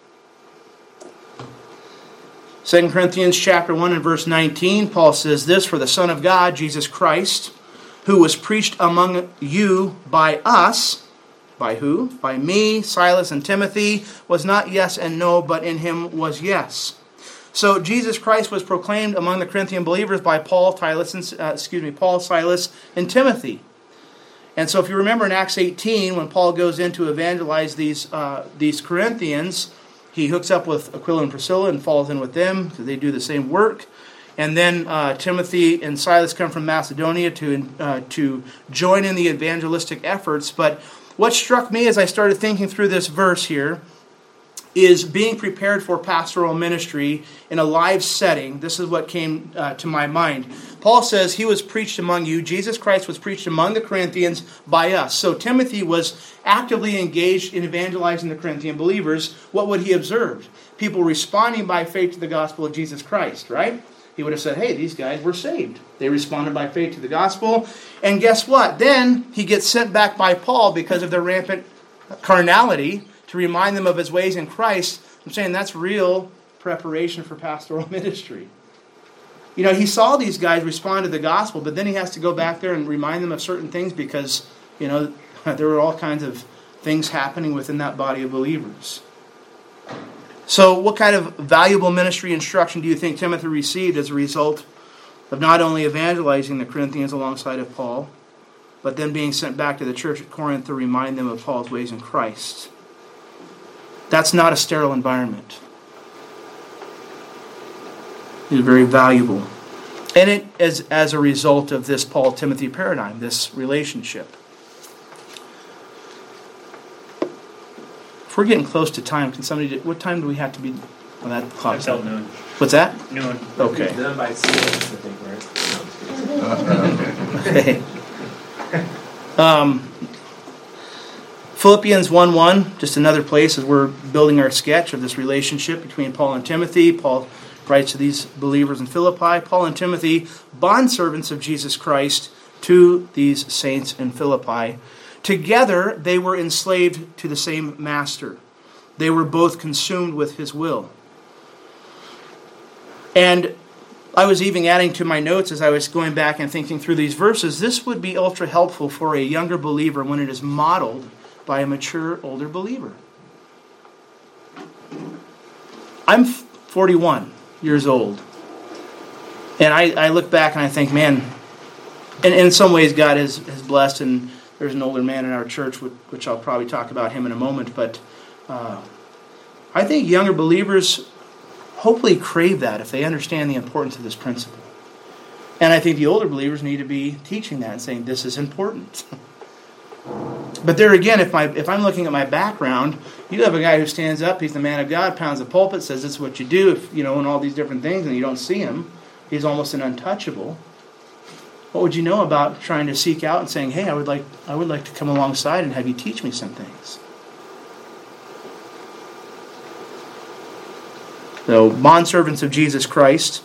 Second Corinthians chapter one and verse nineteen, Paul says this, "For the Son of God, Jesus Christ, who was preached among you by us," by who? By me, Silas, and Timothy, "was not yes and no, but in him was yes." So Jesus Christ was proclaimed among the Corinthian believers by Paul, Silas, and, uh, excuse me, Paul, Silas, and Timothy. And so if you remember in Acts eighteen, when Paul goes in to evangelize these uh, these Corinthians, he hooks up with Aquila and Priscilla and falls in with them, because they do the same work. And then uh, Timothy and Silas come from Macedonia to uh, to join in the evangelistic efforts. But what struck me as I started thinking through this verse here is being prepared for pastoral ministry in a live setting. This is what came uh, to my mind. Paul says he was preached among you. Jesus Christ was preached among the Corinthians by us. So Timothy was actively engaged in evangelizing the Corinthian believers. What would he observe? People responding by faith to the gospel of Jesus Christ, right? He would have said, hey, these guys were saved. They responded by faith to the gospel. And guess what? Then he gets sent back by Paul because of their rampant carnality to remind them of his ways in Christ. I'm saying that's real preparation for pastoral ministry. You know, he saw these guys respond to the gospel, but then he has to go back there and remind them of certain things because, you know, there were all kinds of things happening within that body of believers. So what kind of valuable ministry instruction do you think Timothy received as a result of not only evangelizing the Corinthians alongside of Paul, but then being sent back to the church at Corinth to remind them of Paul's ways in Christ? That's not a sterile environment. It's very valuable. And it is as a result of this Paul-Timothy paradigm, this relationship. If we're getting close to time, can somebody... Do, what time do we have to be... Well, that clock's Until noon. What's that? Noon. Okay. It's done by six, I think, right? Okay. Um, Philippians one one, just another place as we're building our sketch of this relationship between Paul and Timothy. Paul writes to these believers in Philippi, Paul and Timothy, bondservants of Jesus Christ, to these saints in Philippi. Together they were enslaved to the same master. They were both consumed with his will. And I was even adding to my notes as I was going back and thinking through these verses, this would be ultra helpful for a younger believer when it is modeled by a mature older believer. I'm forty-one years old. And I, I look back and I think, man, and in some ways God has, has blessed, and there's an older man in our church, which I'll probably talk about him in a moment, but uh, I think younger believers hopefully crave that if they understand the importance of this principle. And I think the older believers need to be teaching that and saying this is important. But there again, if my if I'm looking at my background, you have a guy who stands up, he's the man of God, pounds the pulpit, says this is what you do, if, you know, and all these different things, and you don't see him. He's almost an untouchable. What would you know about trying to seek out and saying, hey, I would like I would like to come alongside and have you teach me some things? So, bondservants of Jesus Christ.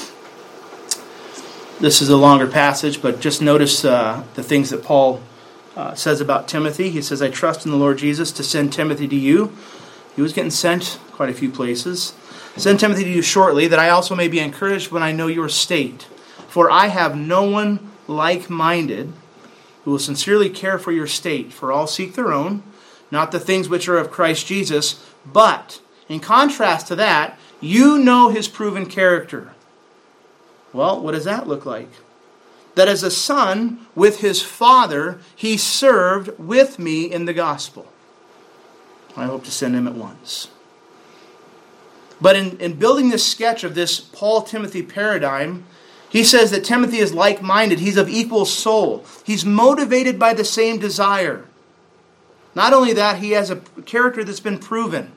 This is a longer passage, but just notice uh, the things that Paul uh, says about Timothy. He says, I trust in the Lord Jesus to send Timothy to you. He was getting sent quite a few places. Send Timothy to you shortly, that I also may be encouraged when I know your state. For I have no one like-minded who will sincerely care for your state. For all seek their own, not the things which are of Christ Jesus. But, in contrast to that, you know his proven character. Well, what does that look like? That as a son with his father, he served with me in the gospel. I hope to send him at once. But in, in building this sketch of this Paul-Timothy paradigm, he says that Timothy is like-minded. He's of equal soul. He's motivated by the same desire. Not only that, he has a character that's been proven.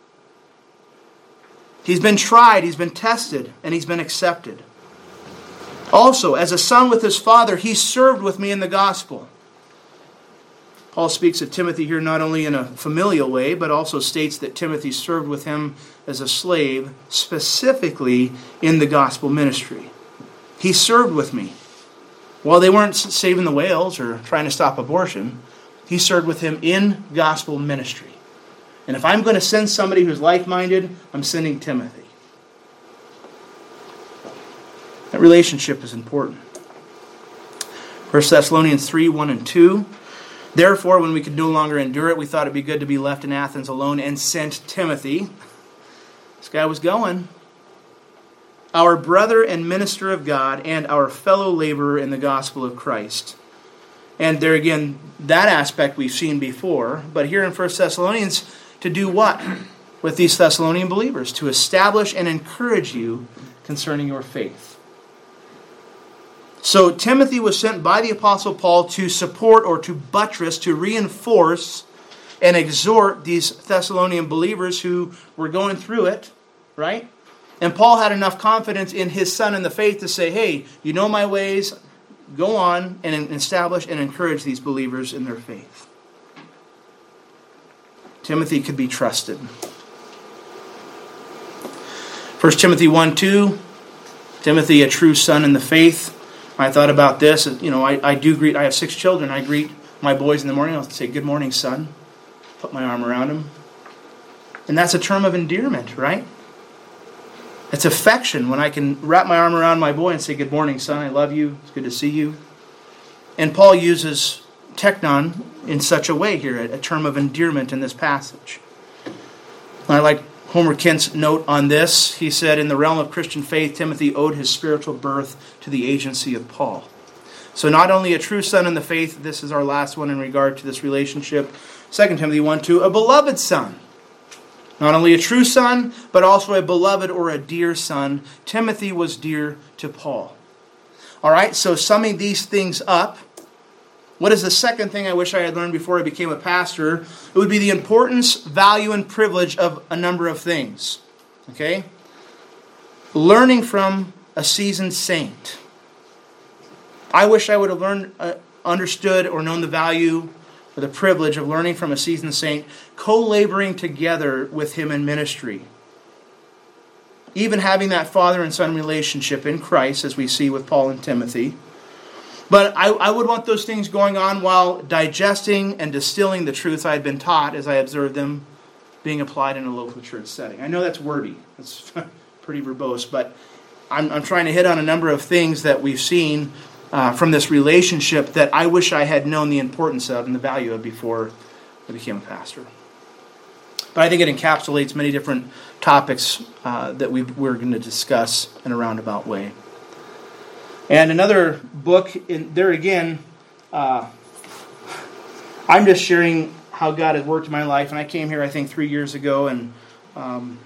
He's been tried, he's been tested, and he's been accepted. Also, as a son with his father, he served with me in the gospel. Paul speaks of Timothy here not only in a familial way, but also states that Timothy served with him as a slave, specifically in the gospel ministry. He served with me. While they weren't saving the whales or trying to stop abortion, he served with him in gospel ministry. And if I'm going to send somebody who's like-minded, I'm sending Timothy. That relationship is important. First Thessalonians three, one and two. Therefore, when we could no longer endure it, we thought it'd be good to be left in Athens alone and sent Timothy. This guy was going. Our brother and minister of God and our fellow laborer in the gospel of Christ. And there again, that aspect we've seen before. But here in First Thessalonians, to do what with these Thessalonian believers? To establish and encourage you concerning your faith. So Timothy was sent by the Apostle Paul to support or to buttress, to reinforce and exhort these Thessalonian believers who were going through it, right? And Paul had enough confidence in his son in the faith to say, hey, you know my ways, go on and establish and encourage these believers in their faith. Timothy could be trusted. First Timothy one two, Timothy, a true son in the faith. I thought about this. You know, I, I do greet, I have six children. I greet my boys in the morning. I'll say, good morning, son. Put my arm around them. And that's a term of endearment, right? It's affection when I can wrap my arm around my boy and say, good morning, son. I love you. It's good to see you. And Paul uses teknon in such a way here, a term of endearment in this passage. I like Homer Kent's note on this. He said, in the realm of Christian faith, Timothy owed his spiritual birth to the agency of Paul. So not only a true son in the faith, this is our last one in regard to this relationship. Second Timothy one two, a beloved son. Not only a true son, but also a beloved or a dear son. Timothy was dear to Paul. All right, so summing these things up, what is the second thing I wish I had learned before I became a pastor? It would be the importance, value, and privilege of a number of things. Okay? Learning from a seasoned saint. I wish I would have learned, uh, understood, or known the value or the privilege of learning from a seasoned saint, co-laboring together with him in ministry. Even having that father and son relationship in Christ, as we see with Paul and Timothy. But I, I would want those things going on while digesting and distilling the truth I had been taught as I observed them being applied in a local church setting. I know that's wordy. That's pretty verbose, but I'm, I'm trying to hit on a number of things that we've seen uh, from this relationship that I wish I had known the importance of and the value of before I became a pastor. But I think it encapsulates many different topics uh, that we, we're going to discuss in a roundabout way. And another book, in there again, uh, I'm just sharing how God has worked in my life. And I came here, I think, three years ago, and um,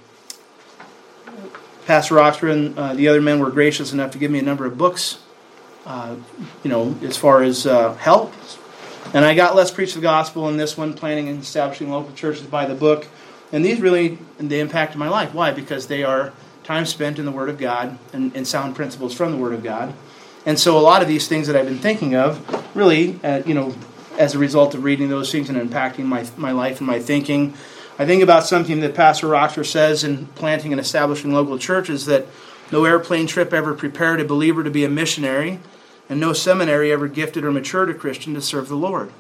Pastor Oxford and uh, the other men were gracious enough to give me a number of books, uh, you know, as far as uh, help. And I got Let's Preach the Gospel in this one, Planning and Establishing Local Churches by the book. And these really, they impacted my life. Why? Because they are time spent in the Word of God and, and sound principles from the Word of God. And so a lot of these things that I've been thinking of, really, uh, you know, as a result of reading those things and impacting my my life and my thinking, I think about something that Pastor Roxer says in Planting and Establishing Local Churches, that no airplane trip ever prepared a believer to be a missionary, and no seminary ever gifted or matured a Christian to serve the Lord.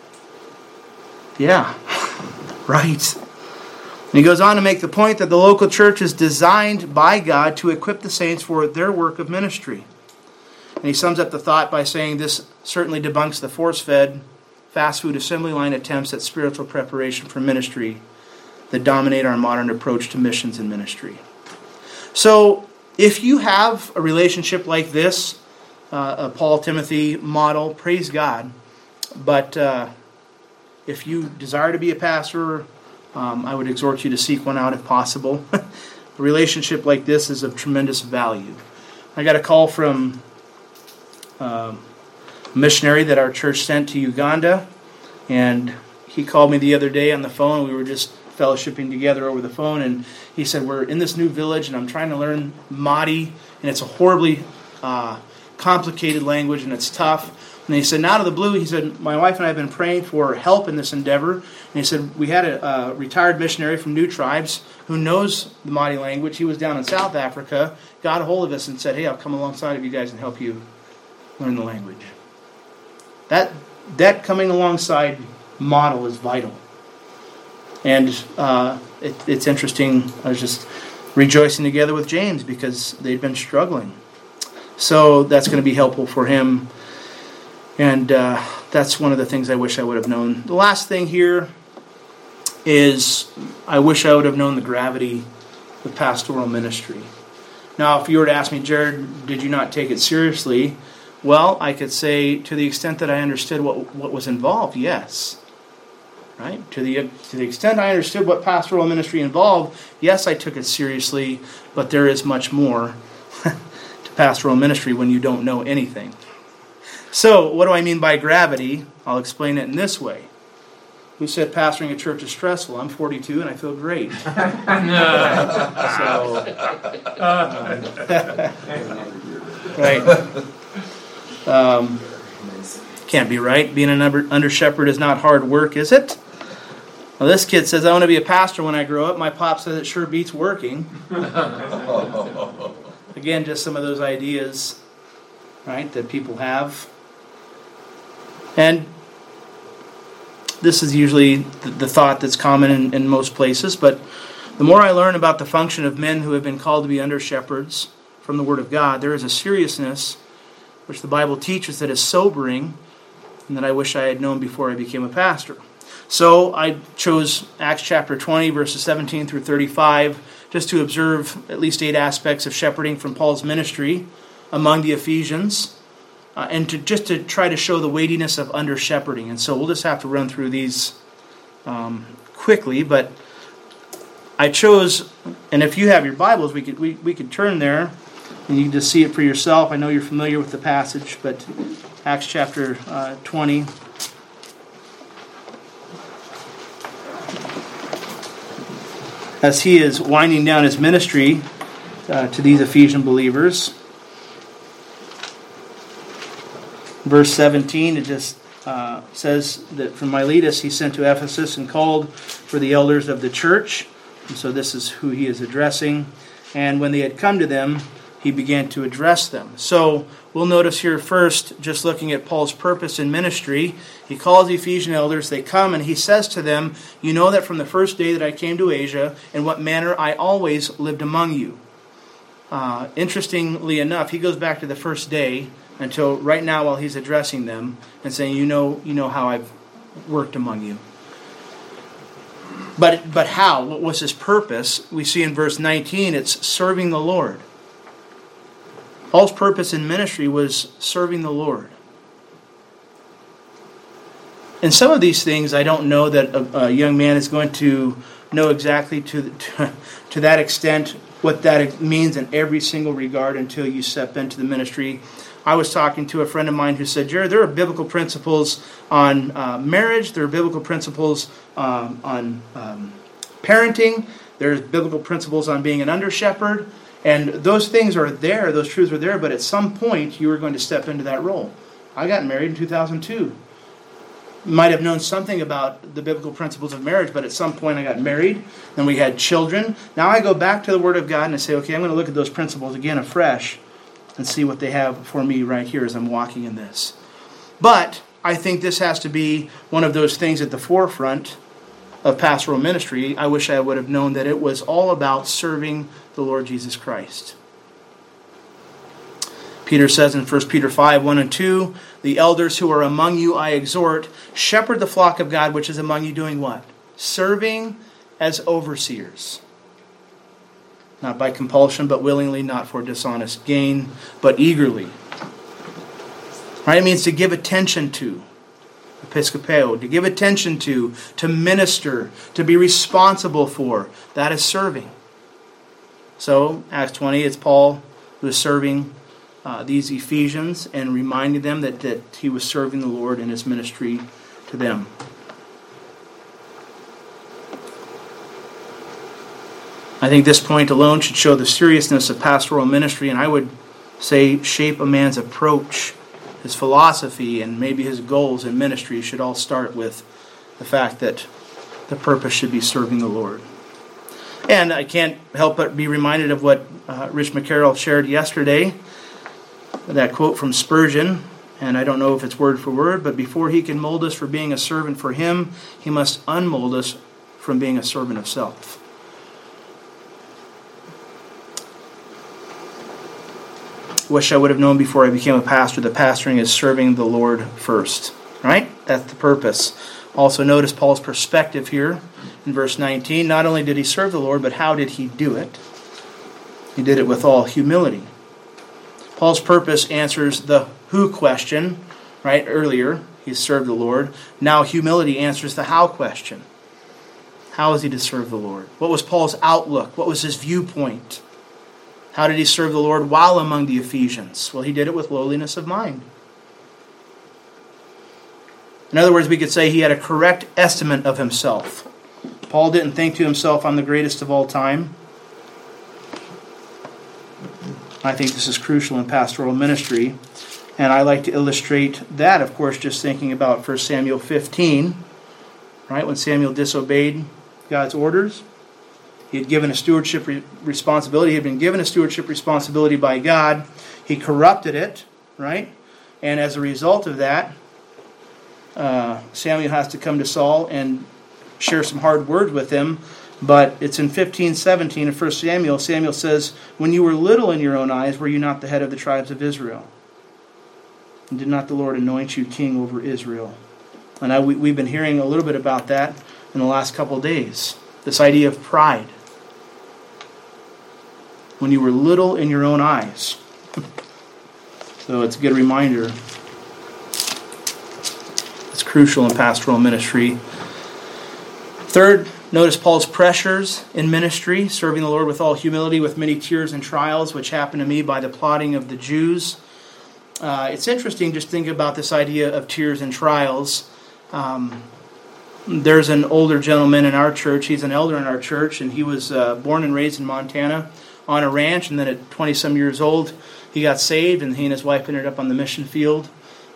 Yeah, right. And he goes on to make the point that the local church is designed by God to equip the saints for their work of ministry. And he sums up the thought by saying this certainly debunks the force-fed, fast food assembly line attempts at spiritual preparation for ministry that dominate our modern approach to missions and ministry. So, if you have a relationship like this, uh, a Paul Timothy model, praise God. But uh, if you desire to be a pastor, um, I would exhort you to seek one out if possible. A relationship like this is of tremendous value. I got a call from uh, a missionary that our church sent to Uganda, and he called me the other day on the phone. We were just fellowshipping together over the phone, and he said, we're in this new village, and I'm trying to learn Mahdi, and it's a horribly uh, complicated language, and it's tough. And he said, out of the blue, he said, my wife and I have been praying for help in this endeavor. And he said, we had a, a retired missionary from New Tribes who knows the Mahdi language. He was down in South Africa, got a hold of us and said, hey, I'll come alongside of you guys and help you learn the language. That, that coming alongside model is vital. And uh, it, it's interesting, I was just rejoicing together with James because they'd been struggling. So that's going to be helpful for him. And uh, that's one of the things I wish I would have known. The last thing here is I wish I would have known the gravity of pastoral ministry. Now, if you were to ask me, Jared, did you not take it seriously? Well, I could say to the extent that I understood what what was involved, yes. Right? To the to the extent I understood what pastoral ministry involved, yes, I took it seriously, but there is much more to pastoral ministry when you don't know anything. So, what do I mean by gravity? I'll explain it in this way. Who said pastoring a church is stressful? I'm forty-two and I feel great. so, uh, right. Um, can't be right. Being an under, under shepherd is not hard work, is it? Well, this kid says, I want to be a pastor when I grow up. My pop says it sure beats working. Again, just some of those ideas, right, that people have. And this is usually the, the thought that's common in, in most places, but the more I learn about the function of men who have been called to be under shepherds from the Word of God, there is a seriousness which the Bible teaches that is sobering and that I wish I had known before I became a pastor. So I chose Acts chapter twenty, verses seventeen through thirty-five, just to observe at least eight aspects of shepherding from Paul's ministry among the Ephesians. Uh, and to just to try to show the weightiness of under shepherding. And so we'll just have to run through these um, quickly. But I chose, and if you have your Bibles, we could we, we could turn there, and you can just see it for yourself. I know you're familiar with the passage, but Acts chapter uh, twenty. As he is winding down his ministry uh, to these Ephesian believers. Verse seventeen, it just uh, says that from Miletus he sent to Ephesus and called for the elders of the church. And so this is who he is addressing. And when they had come to them, he began to address them. So we'll notice here first, just looking at Paul's purpose in ministry, he calls the Ephesian elders, they come, and he says to them, you know that from the first day that I came to Asia, in what manner I always lived among you. Uh, interestingly enough, he goes back to the first day until right now while he's addressing them and saying, you know, you know how I've worked among you. But but how? What was his purpose? We see in verse nineteen, it's serving the Lord. Paul's purpose in ministry was serving the Lord. And some of these things I don't know that a, a young man is going to know exactly to, to, to that extent what that means in every single regard until you step into the ministry. I was talking to a friend of mine who said, Jared, there are biblical principles on uh, marriage, there are biblical principles um, on um, parenting, there's biblical principles on being an under-shepherd, and those things are there, those truths are there, but at some point you are going to step into that role. I got married in two thousand two. Might have known something about the biblical principles of marriage, but at some point I got married, then we had children. Now I go back to the Word of God and I say, okay, I'm going to look at those principles again afresh and see what they have for me right here as I'm walking in this. But I think this has to be one of those things at the forefront of pastoral ministry. I wish I would have known that it was all about serving the Lord Jesus Christ. Peter says in First Peter five, one and two, the elders who are among you I exhort, shepherd the flock of God which is among you, doing what? Serving as overseers. Not by compulsion, but willingly, not for dishonest gain, but eagerly. Right? It means to give attention to. Episcopeo, to give attention to, to minister, to be responsible for. That is serving. So, Acts twenty, it's Paul who is serving uh, these Ephesians and reminding them that, that he was serving the Lord in his ministry to them. I think this point alone should show the seriousness of pastoral ministry, and I would say shape a man's approach, his philosophy, and maybe his goals in ministry should all start with the fact that the purpose should be serving the Lord. And I can't help but be reminded of what uh, Rich McCarroll shared yesterday, that quote from Spurgeon, and I don't know if it's word for word, but before he can mold us for being a servant for him, he must unmold us from being a servant of self. Wish I would have known before I became a pastor that pastoring is serving the Lord first. Right? That's the purpose. Also notice Paul's perspective here in verse nineteen. Not only did he serve the Lord, but how did he do it? He did it with all humility. Paul's purpose answers the who question, right? Earlier, he served the Lord. Now humility answers the how question. How is he to serve the Lord? What was Paul's outlook? What was his viewpoint? How did he serve the Lord while among the Ephesians? Well, he did it with lowliness of mind. In other words, we could say he had a correct estimate of himself. Paul didn't think to himself, I'm the greatest of all time. I think this is crucial in pastoral ministry. And I like to illustrate that, of course, just thinking about First Samuel fifteen, right? When Samuel disobeyed God's orders. He had given a stewardship re- responsibility. He had been given a stewardship responsibility by God. He corrupted it, right? And as a result of that, uh, Samuel has to come to Saul and share some hard words with him. But it's in fifteen seventeen of First Samuel. Samuel says, when you were little in your own eyes, were you not the head of the tribes of Israel? And did not the Lord anoint you king over Israel? And I, we, we've been hearing a little bit about that in the last couple of days. This idea of pride. When you were little in your own eyes. So it's a good reminder. It's crucial in pastoral ministry. Third, notice Paul's pressures in ministry, serving the Lord with all humility, with many tears and trials, which happened to me by the plotting of the Jews. Uh, it's interesting just think about this idea of tears and trials. Um, there's an older gentleman in our church. He's an elder in our church, and he was uh, born and raised in Montana on a ranch, and then at twenty-some years old, he got saved, and he and his wife ended up on the mission field.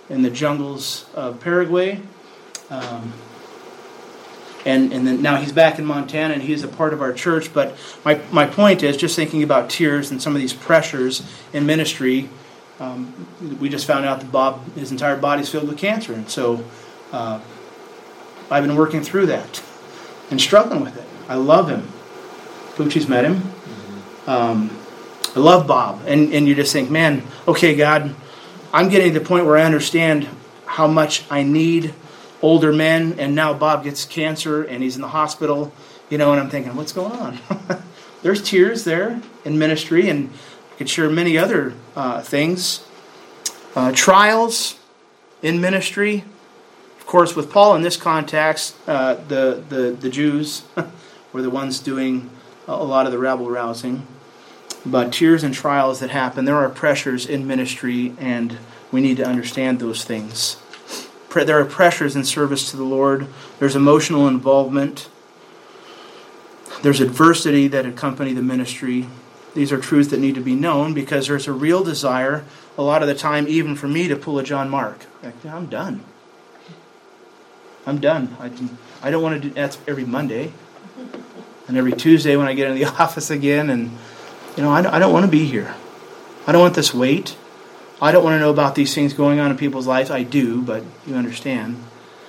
in the jungles of Paraguay. Um, and and then now he's back in Montana, and he's a part of our church. But my, my point is, just thinking about tears and some of these pressures in ministry, um, we just found out that Bob, his entire body's filled with cancer. And so uh, I've been working through that and struggling with it. I love him. Poochie's met him. Mm-hmm. Um, I love Bob. And, and you just think, man, okay, God, I'm getting to the point where I understand how much I need older men, and now Bob gets cancer and he's in the hospital, you know, and I'm thinking, what's going on? There's tears there in ministry, and I could share many other uh, things. Uh, trials in ministry. Of course, with Paul in this context, uh, the, the, the Jews were the ones doing a lot of the rabble-rousing. But tears and trials that happen, there are pressures in ministry, and we need to understand those things. There are pressures in service to the Lord. There's emotional involvement. There's adversity that accompany the ministry. These are truths that need to be known, because there's a real desire, a lot of the time, even for me, to pull a John Mark. Like, I'm done. I'm done. I, I don't want to do that's every Monday. And every Tuesday when I get in the office again, and you know, I don't, I don't want to be here. I don't want this weight. I don't want to know about these things going on in people's lives. I do, but you understand.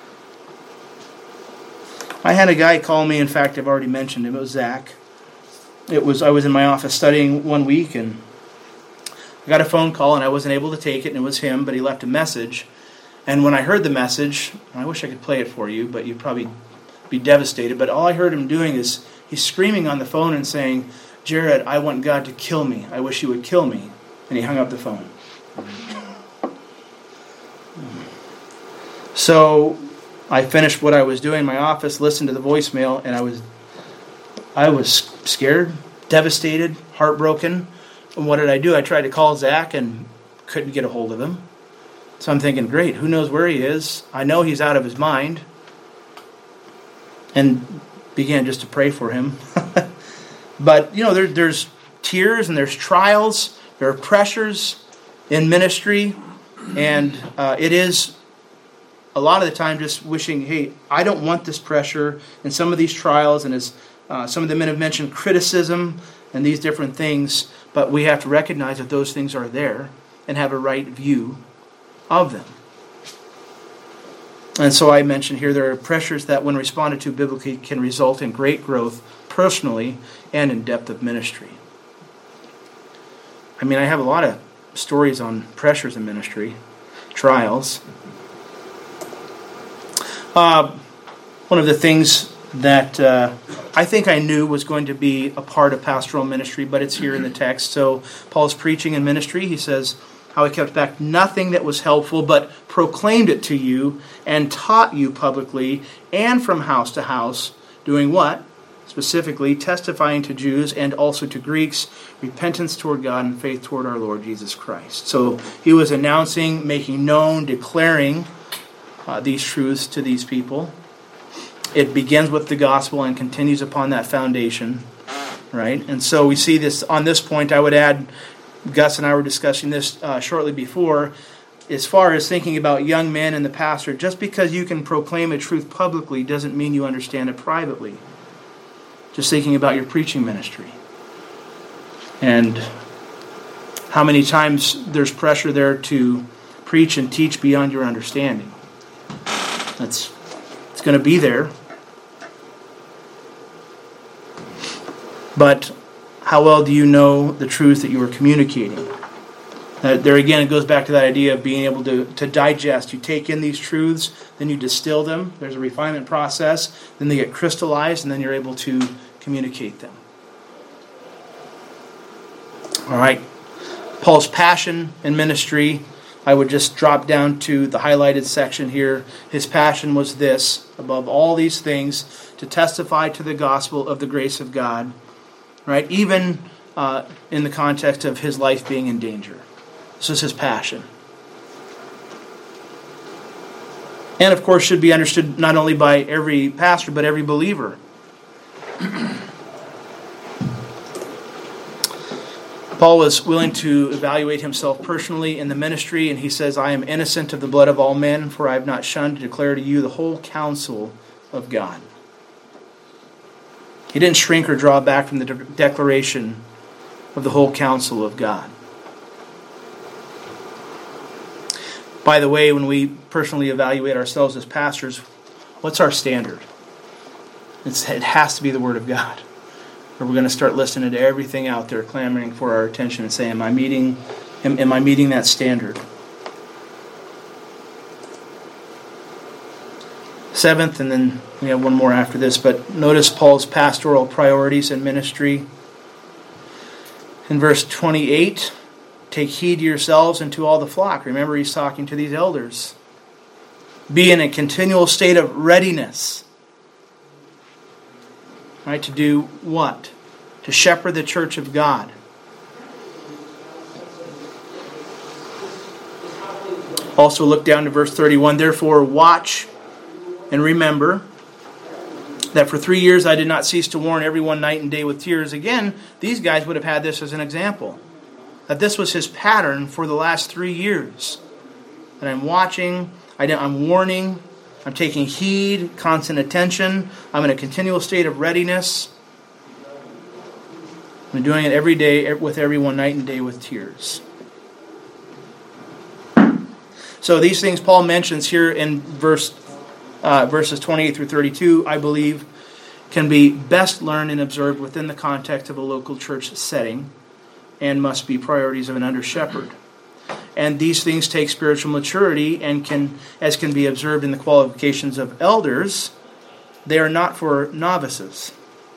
I had a guy call me. In fact, I've already mentioned him. It was Zach. It was I was in my office studying one week, and I got a phone call, and I wasn't able to take it, and it was him, but he left a message. And when I heard the message, I wish I could play it for you, but you'd probably be devastated. But all I heard him doing is he's screaming on the phone and saying, "Jared, I want God to kill me. I wish he would kill me." And he hung up the phone. So I finished what I was doing in my office, listened to the voicemail, and I was I was scared, devastated, heartbroken. And what did I do? I tried to call Zach and couldn't get a hold of him. So I'm thinking, great, who knows where he is? I know he's out of his mind. And began just to pray for him. But, you know, there, there's tears and there's trials. There are pressures in ministry. And uh, it is a lot of the time just wishing, hey, I don't want this pressure and some of these trials. And as uh, some of the men have mentioned, criticism and these different things. But we have to recognize that those things are there and have a right view of them. And so I mentioned here there are pressures that, when responded to biblically, can result in great growth personally and in depth of ministry. I mean, I have a lot of stories on pressures in ministry, trials. Uh, one of the things that uh, I think I knew was going to be a part of pastoral ministry, but it's here in the text. So Paul's preaching in ministry. He says, how he kept back nothing that was helpful, but proclaimed it to you and taught you publicly and from house to house, doing what? Specifically, testifying to Jews and also to Greeks, repentance toward God and faith toward our Lord Jesus Christ. So he was announcing, making known, declaring uh, these truths to these people. It begins with the gospel and continues upon that foundation, right? And so we see this on this point. I would add, Gus and I were discussing this uh, shortly before, as far as thinking about young men and the pastor, just because you can proclaim a truth publicly doesn't mean you understand it privately. Just thinking about your preaching ministry. And how many times there's pressure there to preach and teach beyond your understanding. That's it's going to be there. But how well do you know the truth that you are communicating? Uh, there again, it goes back to that idea of being able to, to digest. You take in these truths, then you distill them. There's a refinement process. Then they get crystallized, and then you're able to communicate them. All right. Paul's passion in ministry. I would just drop down to the highlighted section here. His passion was this, above all these things, to testify to the gospel of the grace of God. Right? Even uh, in the context of his life being in danger. This is his passion. And of course should be understood not only by every pastor, but every believer. Paul was willing to evaluate himself personally in the ministry, and he says, I am innocent of the blood of all men, for I have not shunned to declare to you the whole counsel of God. He didn't shrink or draw back from the de- declaration of the whole counsel of God. By the way, when we personally evaluate ourselves as pastors, what's our standard? It's, it has to be the Word of God. Or we're going to start listening to everything out there clamoring for our attention and say, am I meeting, am, am I meeting that standard? Seventh, and then we have one more after this, but notice Paul's pastoral priorities in ministry. In verse twenty-eight, take heed to yourselves and to all the flock. Remember, he's talking to these elders. Be in a continual state of readiness. Right, to do what? To shepherd the church of God. Also look down to verse thirty-one. Therefore watch and remember that for three years I did not cease to warn everyone night and day with tears. Again, these guys would have had this as an example. That this was his pattern for the last three years. That I'm watching, I'm warning, I'm taking heed, constant attention. I'm in a continual state of readiness. I'm doing it every day with everyone, night and day with tears. So these things Paul mentions here in verse uh, verses twenty-eight through thirty-two, I believe, can be best learned and observed within the context of a local church setting and must be priorities of an under-shepherd. And these things take spiritual maturity and can, as can be observed in the qualifications of elders, they are not for novices.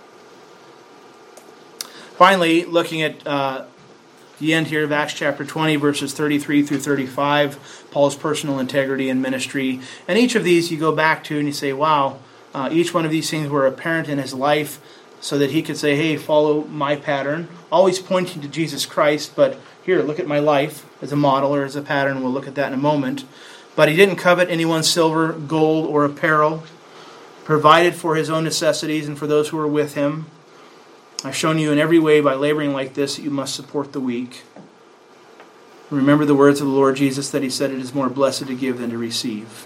Finally, looking at uh, the end here of Acts chapter twenty, verses thirty-three through thirty-five, Paul's personal integrity and ministry. And each of these you go back to and you say, wow, uh, each one of these things were apparent in his life so that he could say, hey, follow my pattern. Always pointing to Jesus Christ, but here, look at my life as a model or as a pattern. We'll look at that in a moment. But he didn't covet anyone's silver, gold, or apparel. Provided for his own necessities and for those who were with him. I've shown you in every way by laboring like this that you must support the weak. Remember the words of the Lord Jesus that he said it is more blessed to give than to receive.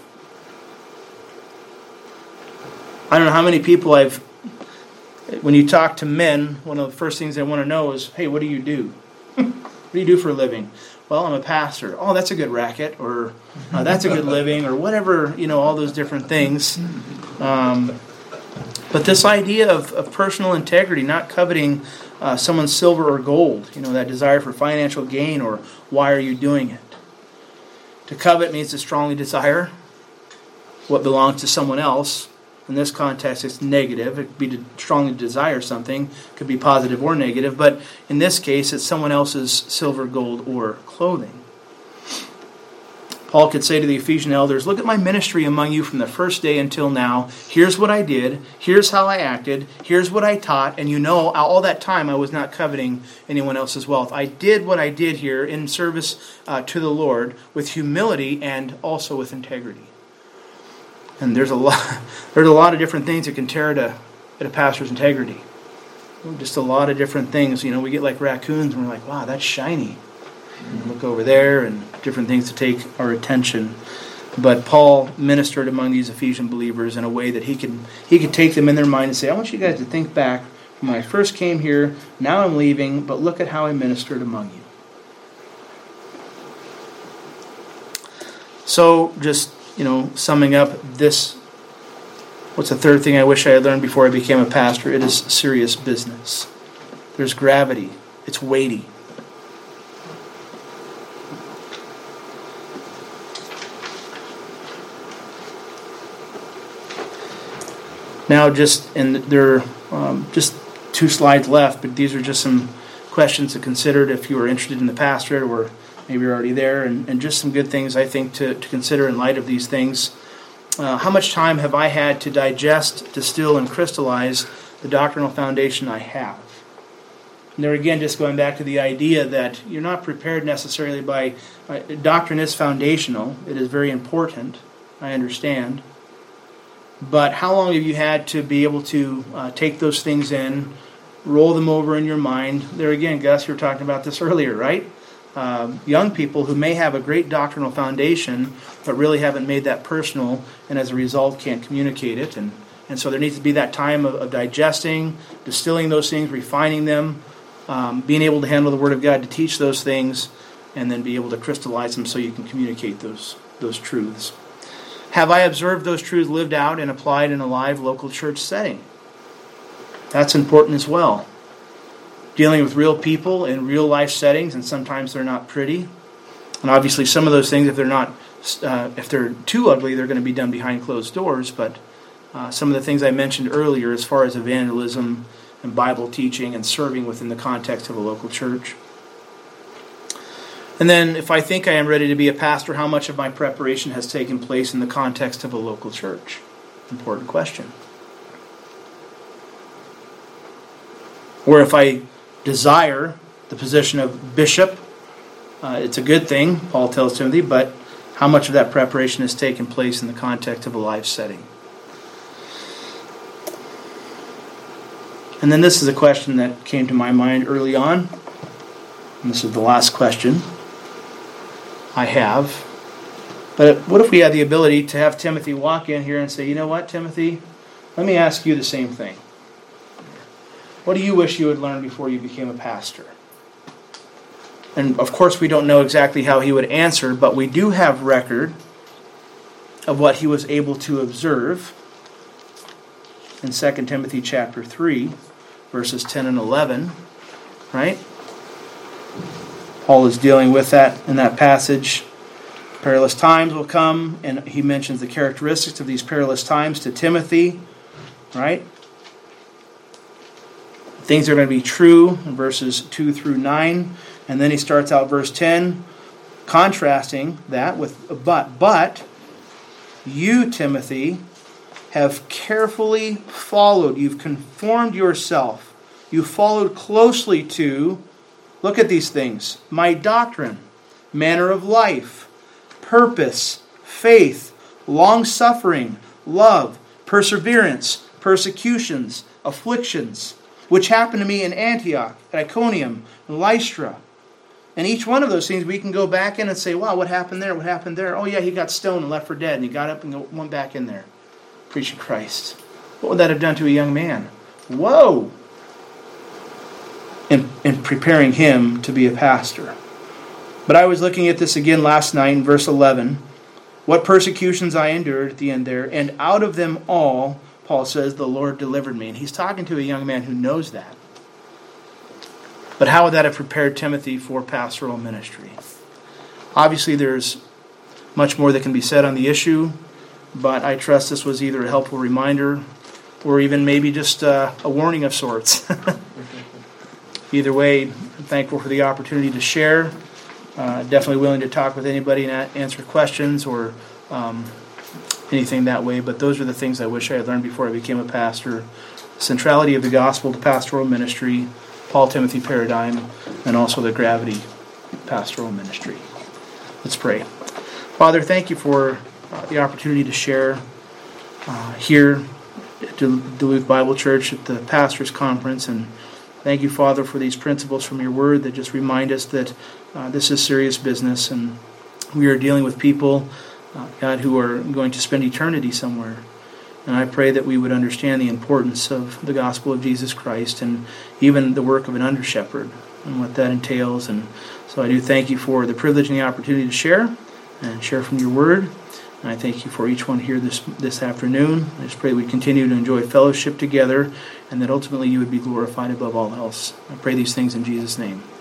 I don't know how many people I've... When you talk to men, one of the first things they want to know is, hey, what do you do? What do you do for a living? Well, I'm a pastor. Oh, that's a good racket, or uh, that's a good living, or whatever, you know, all those different things. Um, but this idea of, of personal integrity, not coveting uh, someone's silver or gold, you know, that desire for financial gain, or why are you doing it? To covet means to strongly desire what belongs to someone else. In this context, it's negative. It could be to strongly desire something. It could be positive or negative. But in this case, it's someone else's silver, gold, or clothing. Paul could say to the Ephesian elders, look at my ministry among you from the first day until now. Here's what I did. Here's how I acted. Here's what I taught. And you know, all that time I was not coveting anyone else's wealth. I did what I did here in service uh, to the Lord with humility and also with integrity. And there's a lot, there's a lot of different things that can tear at a, at a pastor's integrity. Just a lot of different things. You know, we get like raccoons and we're like, wow, that's shiny. And look over there and different things to take our attention. But Paul ministered among these Ephesian believers in a way that he could he could take them in their mind and say, I want you guys to think back when I first came here, now I'm leaving, but look at how I ministered among you. So just, you know, summing up this, what's the third thing I wish I had learned before I became a pastor? It is serious business. There's gravity. It's weighty. Now, just and there are um, just two slides left, but these are just some questions to consider if you are interested in the pastorate, or maybe you're already there, and, and just some good things I think to, to consider in light of these things. Uh, how much time have I had to digest, distill, and crystallize the doctrinal foundation I have? And there again, just going back to the idea that you're not prepared necessarily by... Uh, doctrine is foundational. It is very important. I understand. But how long have you had to be able to uh, take those things in, roll them over in your mind. There again, Gus, you were talking about this earlier, right? Uh, young people who may have a great doctrinal foundation, but really haven't made that personal, and as a result can't communicate it. And, and so there needs to be that time of, of digesting, distilling those things, refining them, um, being able to handle the Word of God to teach those things, and then be able to crystallize them so you can communicate those, those truths. Have I observed those truths lived out and applied in a live local church setting? That's important as well. Dealing with real people in real life settings, and sometimes they're not pretty. And obviously some of those things, if they're not, uh, if they're too ugly, they're going to be done behind closed doors. But uh, some of the things I mentioned earlier as far as evangelism and Bible teaching and serving within the context of a local church. And then if I think I am ready to be a pastor, how much of my preparation has taken place in the context of a local church? Important question. Or if I desire the position of bishop, uh, it's a good thing, Paul tells Timothy, but how much of that preparation has taken place in the context of a live setting? And then this is a question that came to my mind early on, and this is the last question I have. But what if we had the ability to have Timothy walk in here and say, you know what, Timothy, let me ask you the same thing. What do you wish you had learned before you became a pastor? And of course we don't know exactly how he would answer, but we do have record of what he was able to observe in Second Timothy chapter three, verses ten and eleven, right? Paul is dealing with that in that passage. Perilous times will come, and he mentions the characteristics of these perilous times to Timothy, right? Things are going to be true in verses two through nine. And then he starts out verse ten, contrasting that with but. But you, Timothy, have carefully followed. You've conformed yourself. You followed closely to, look at these things, my doctrine, manner of life, purpose, faith, long-suffering, love, perseverance, persecutions, afflictions, which happened to me in Antioch, Iconium, and Lystra. And each one of those things we can go back in and say, wow, what happened there? What happened there? Oh yeah, he got stoned and left for dead, and he got up and went back in there, preaching Christ. What would that have done to a young man? Whoa! In, in preparing him to be a pastor. But I was looking at this again last night in verse eleven. What persecutions I endured at the end there, and out of them all, Paul says, the Lord delivered me. And he's talking to a young man who knows that. But how would that have prepared Timothy for pastoral ministry? Obviously, there's much more that can be said on the issue, but I trust this was either a helpful reminder or even maybe just uh, a warning of sorts. Either way, I'm thankful for the opportunity to share. Uh, definitely willing to talk with anybody and answer questions or um, anything that way. But those are the things I wish I had learned before I became a pastor. Centrality of the gospel to pastoral ministry, Paul Timothy paradigm, and also the gravity pastoral ministry. Let's pray. Father, thank you for uh, the opportunity to share uh, here at Duluth Bible Church at the Pastors Conference. And thank you, Father, for these principles from your word that just remind us that uh, this is serious business and we are dealing with people, uh, God, who are going to spend eternity somewhere. And I pray that we would understand the importance of the gospel of Jesus Christ and even the work of an under-shepherd and what that entails. And so I do thank you for the privilege and the opportunity to share and share from your word. And I thank you for each one here this this afternoon. I just pray that we continue to enjoy fellowship together and that ultimately you would be glorified above all else. I pray these things in Jesus' name.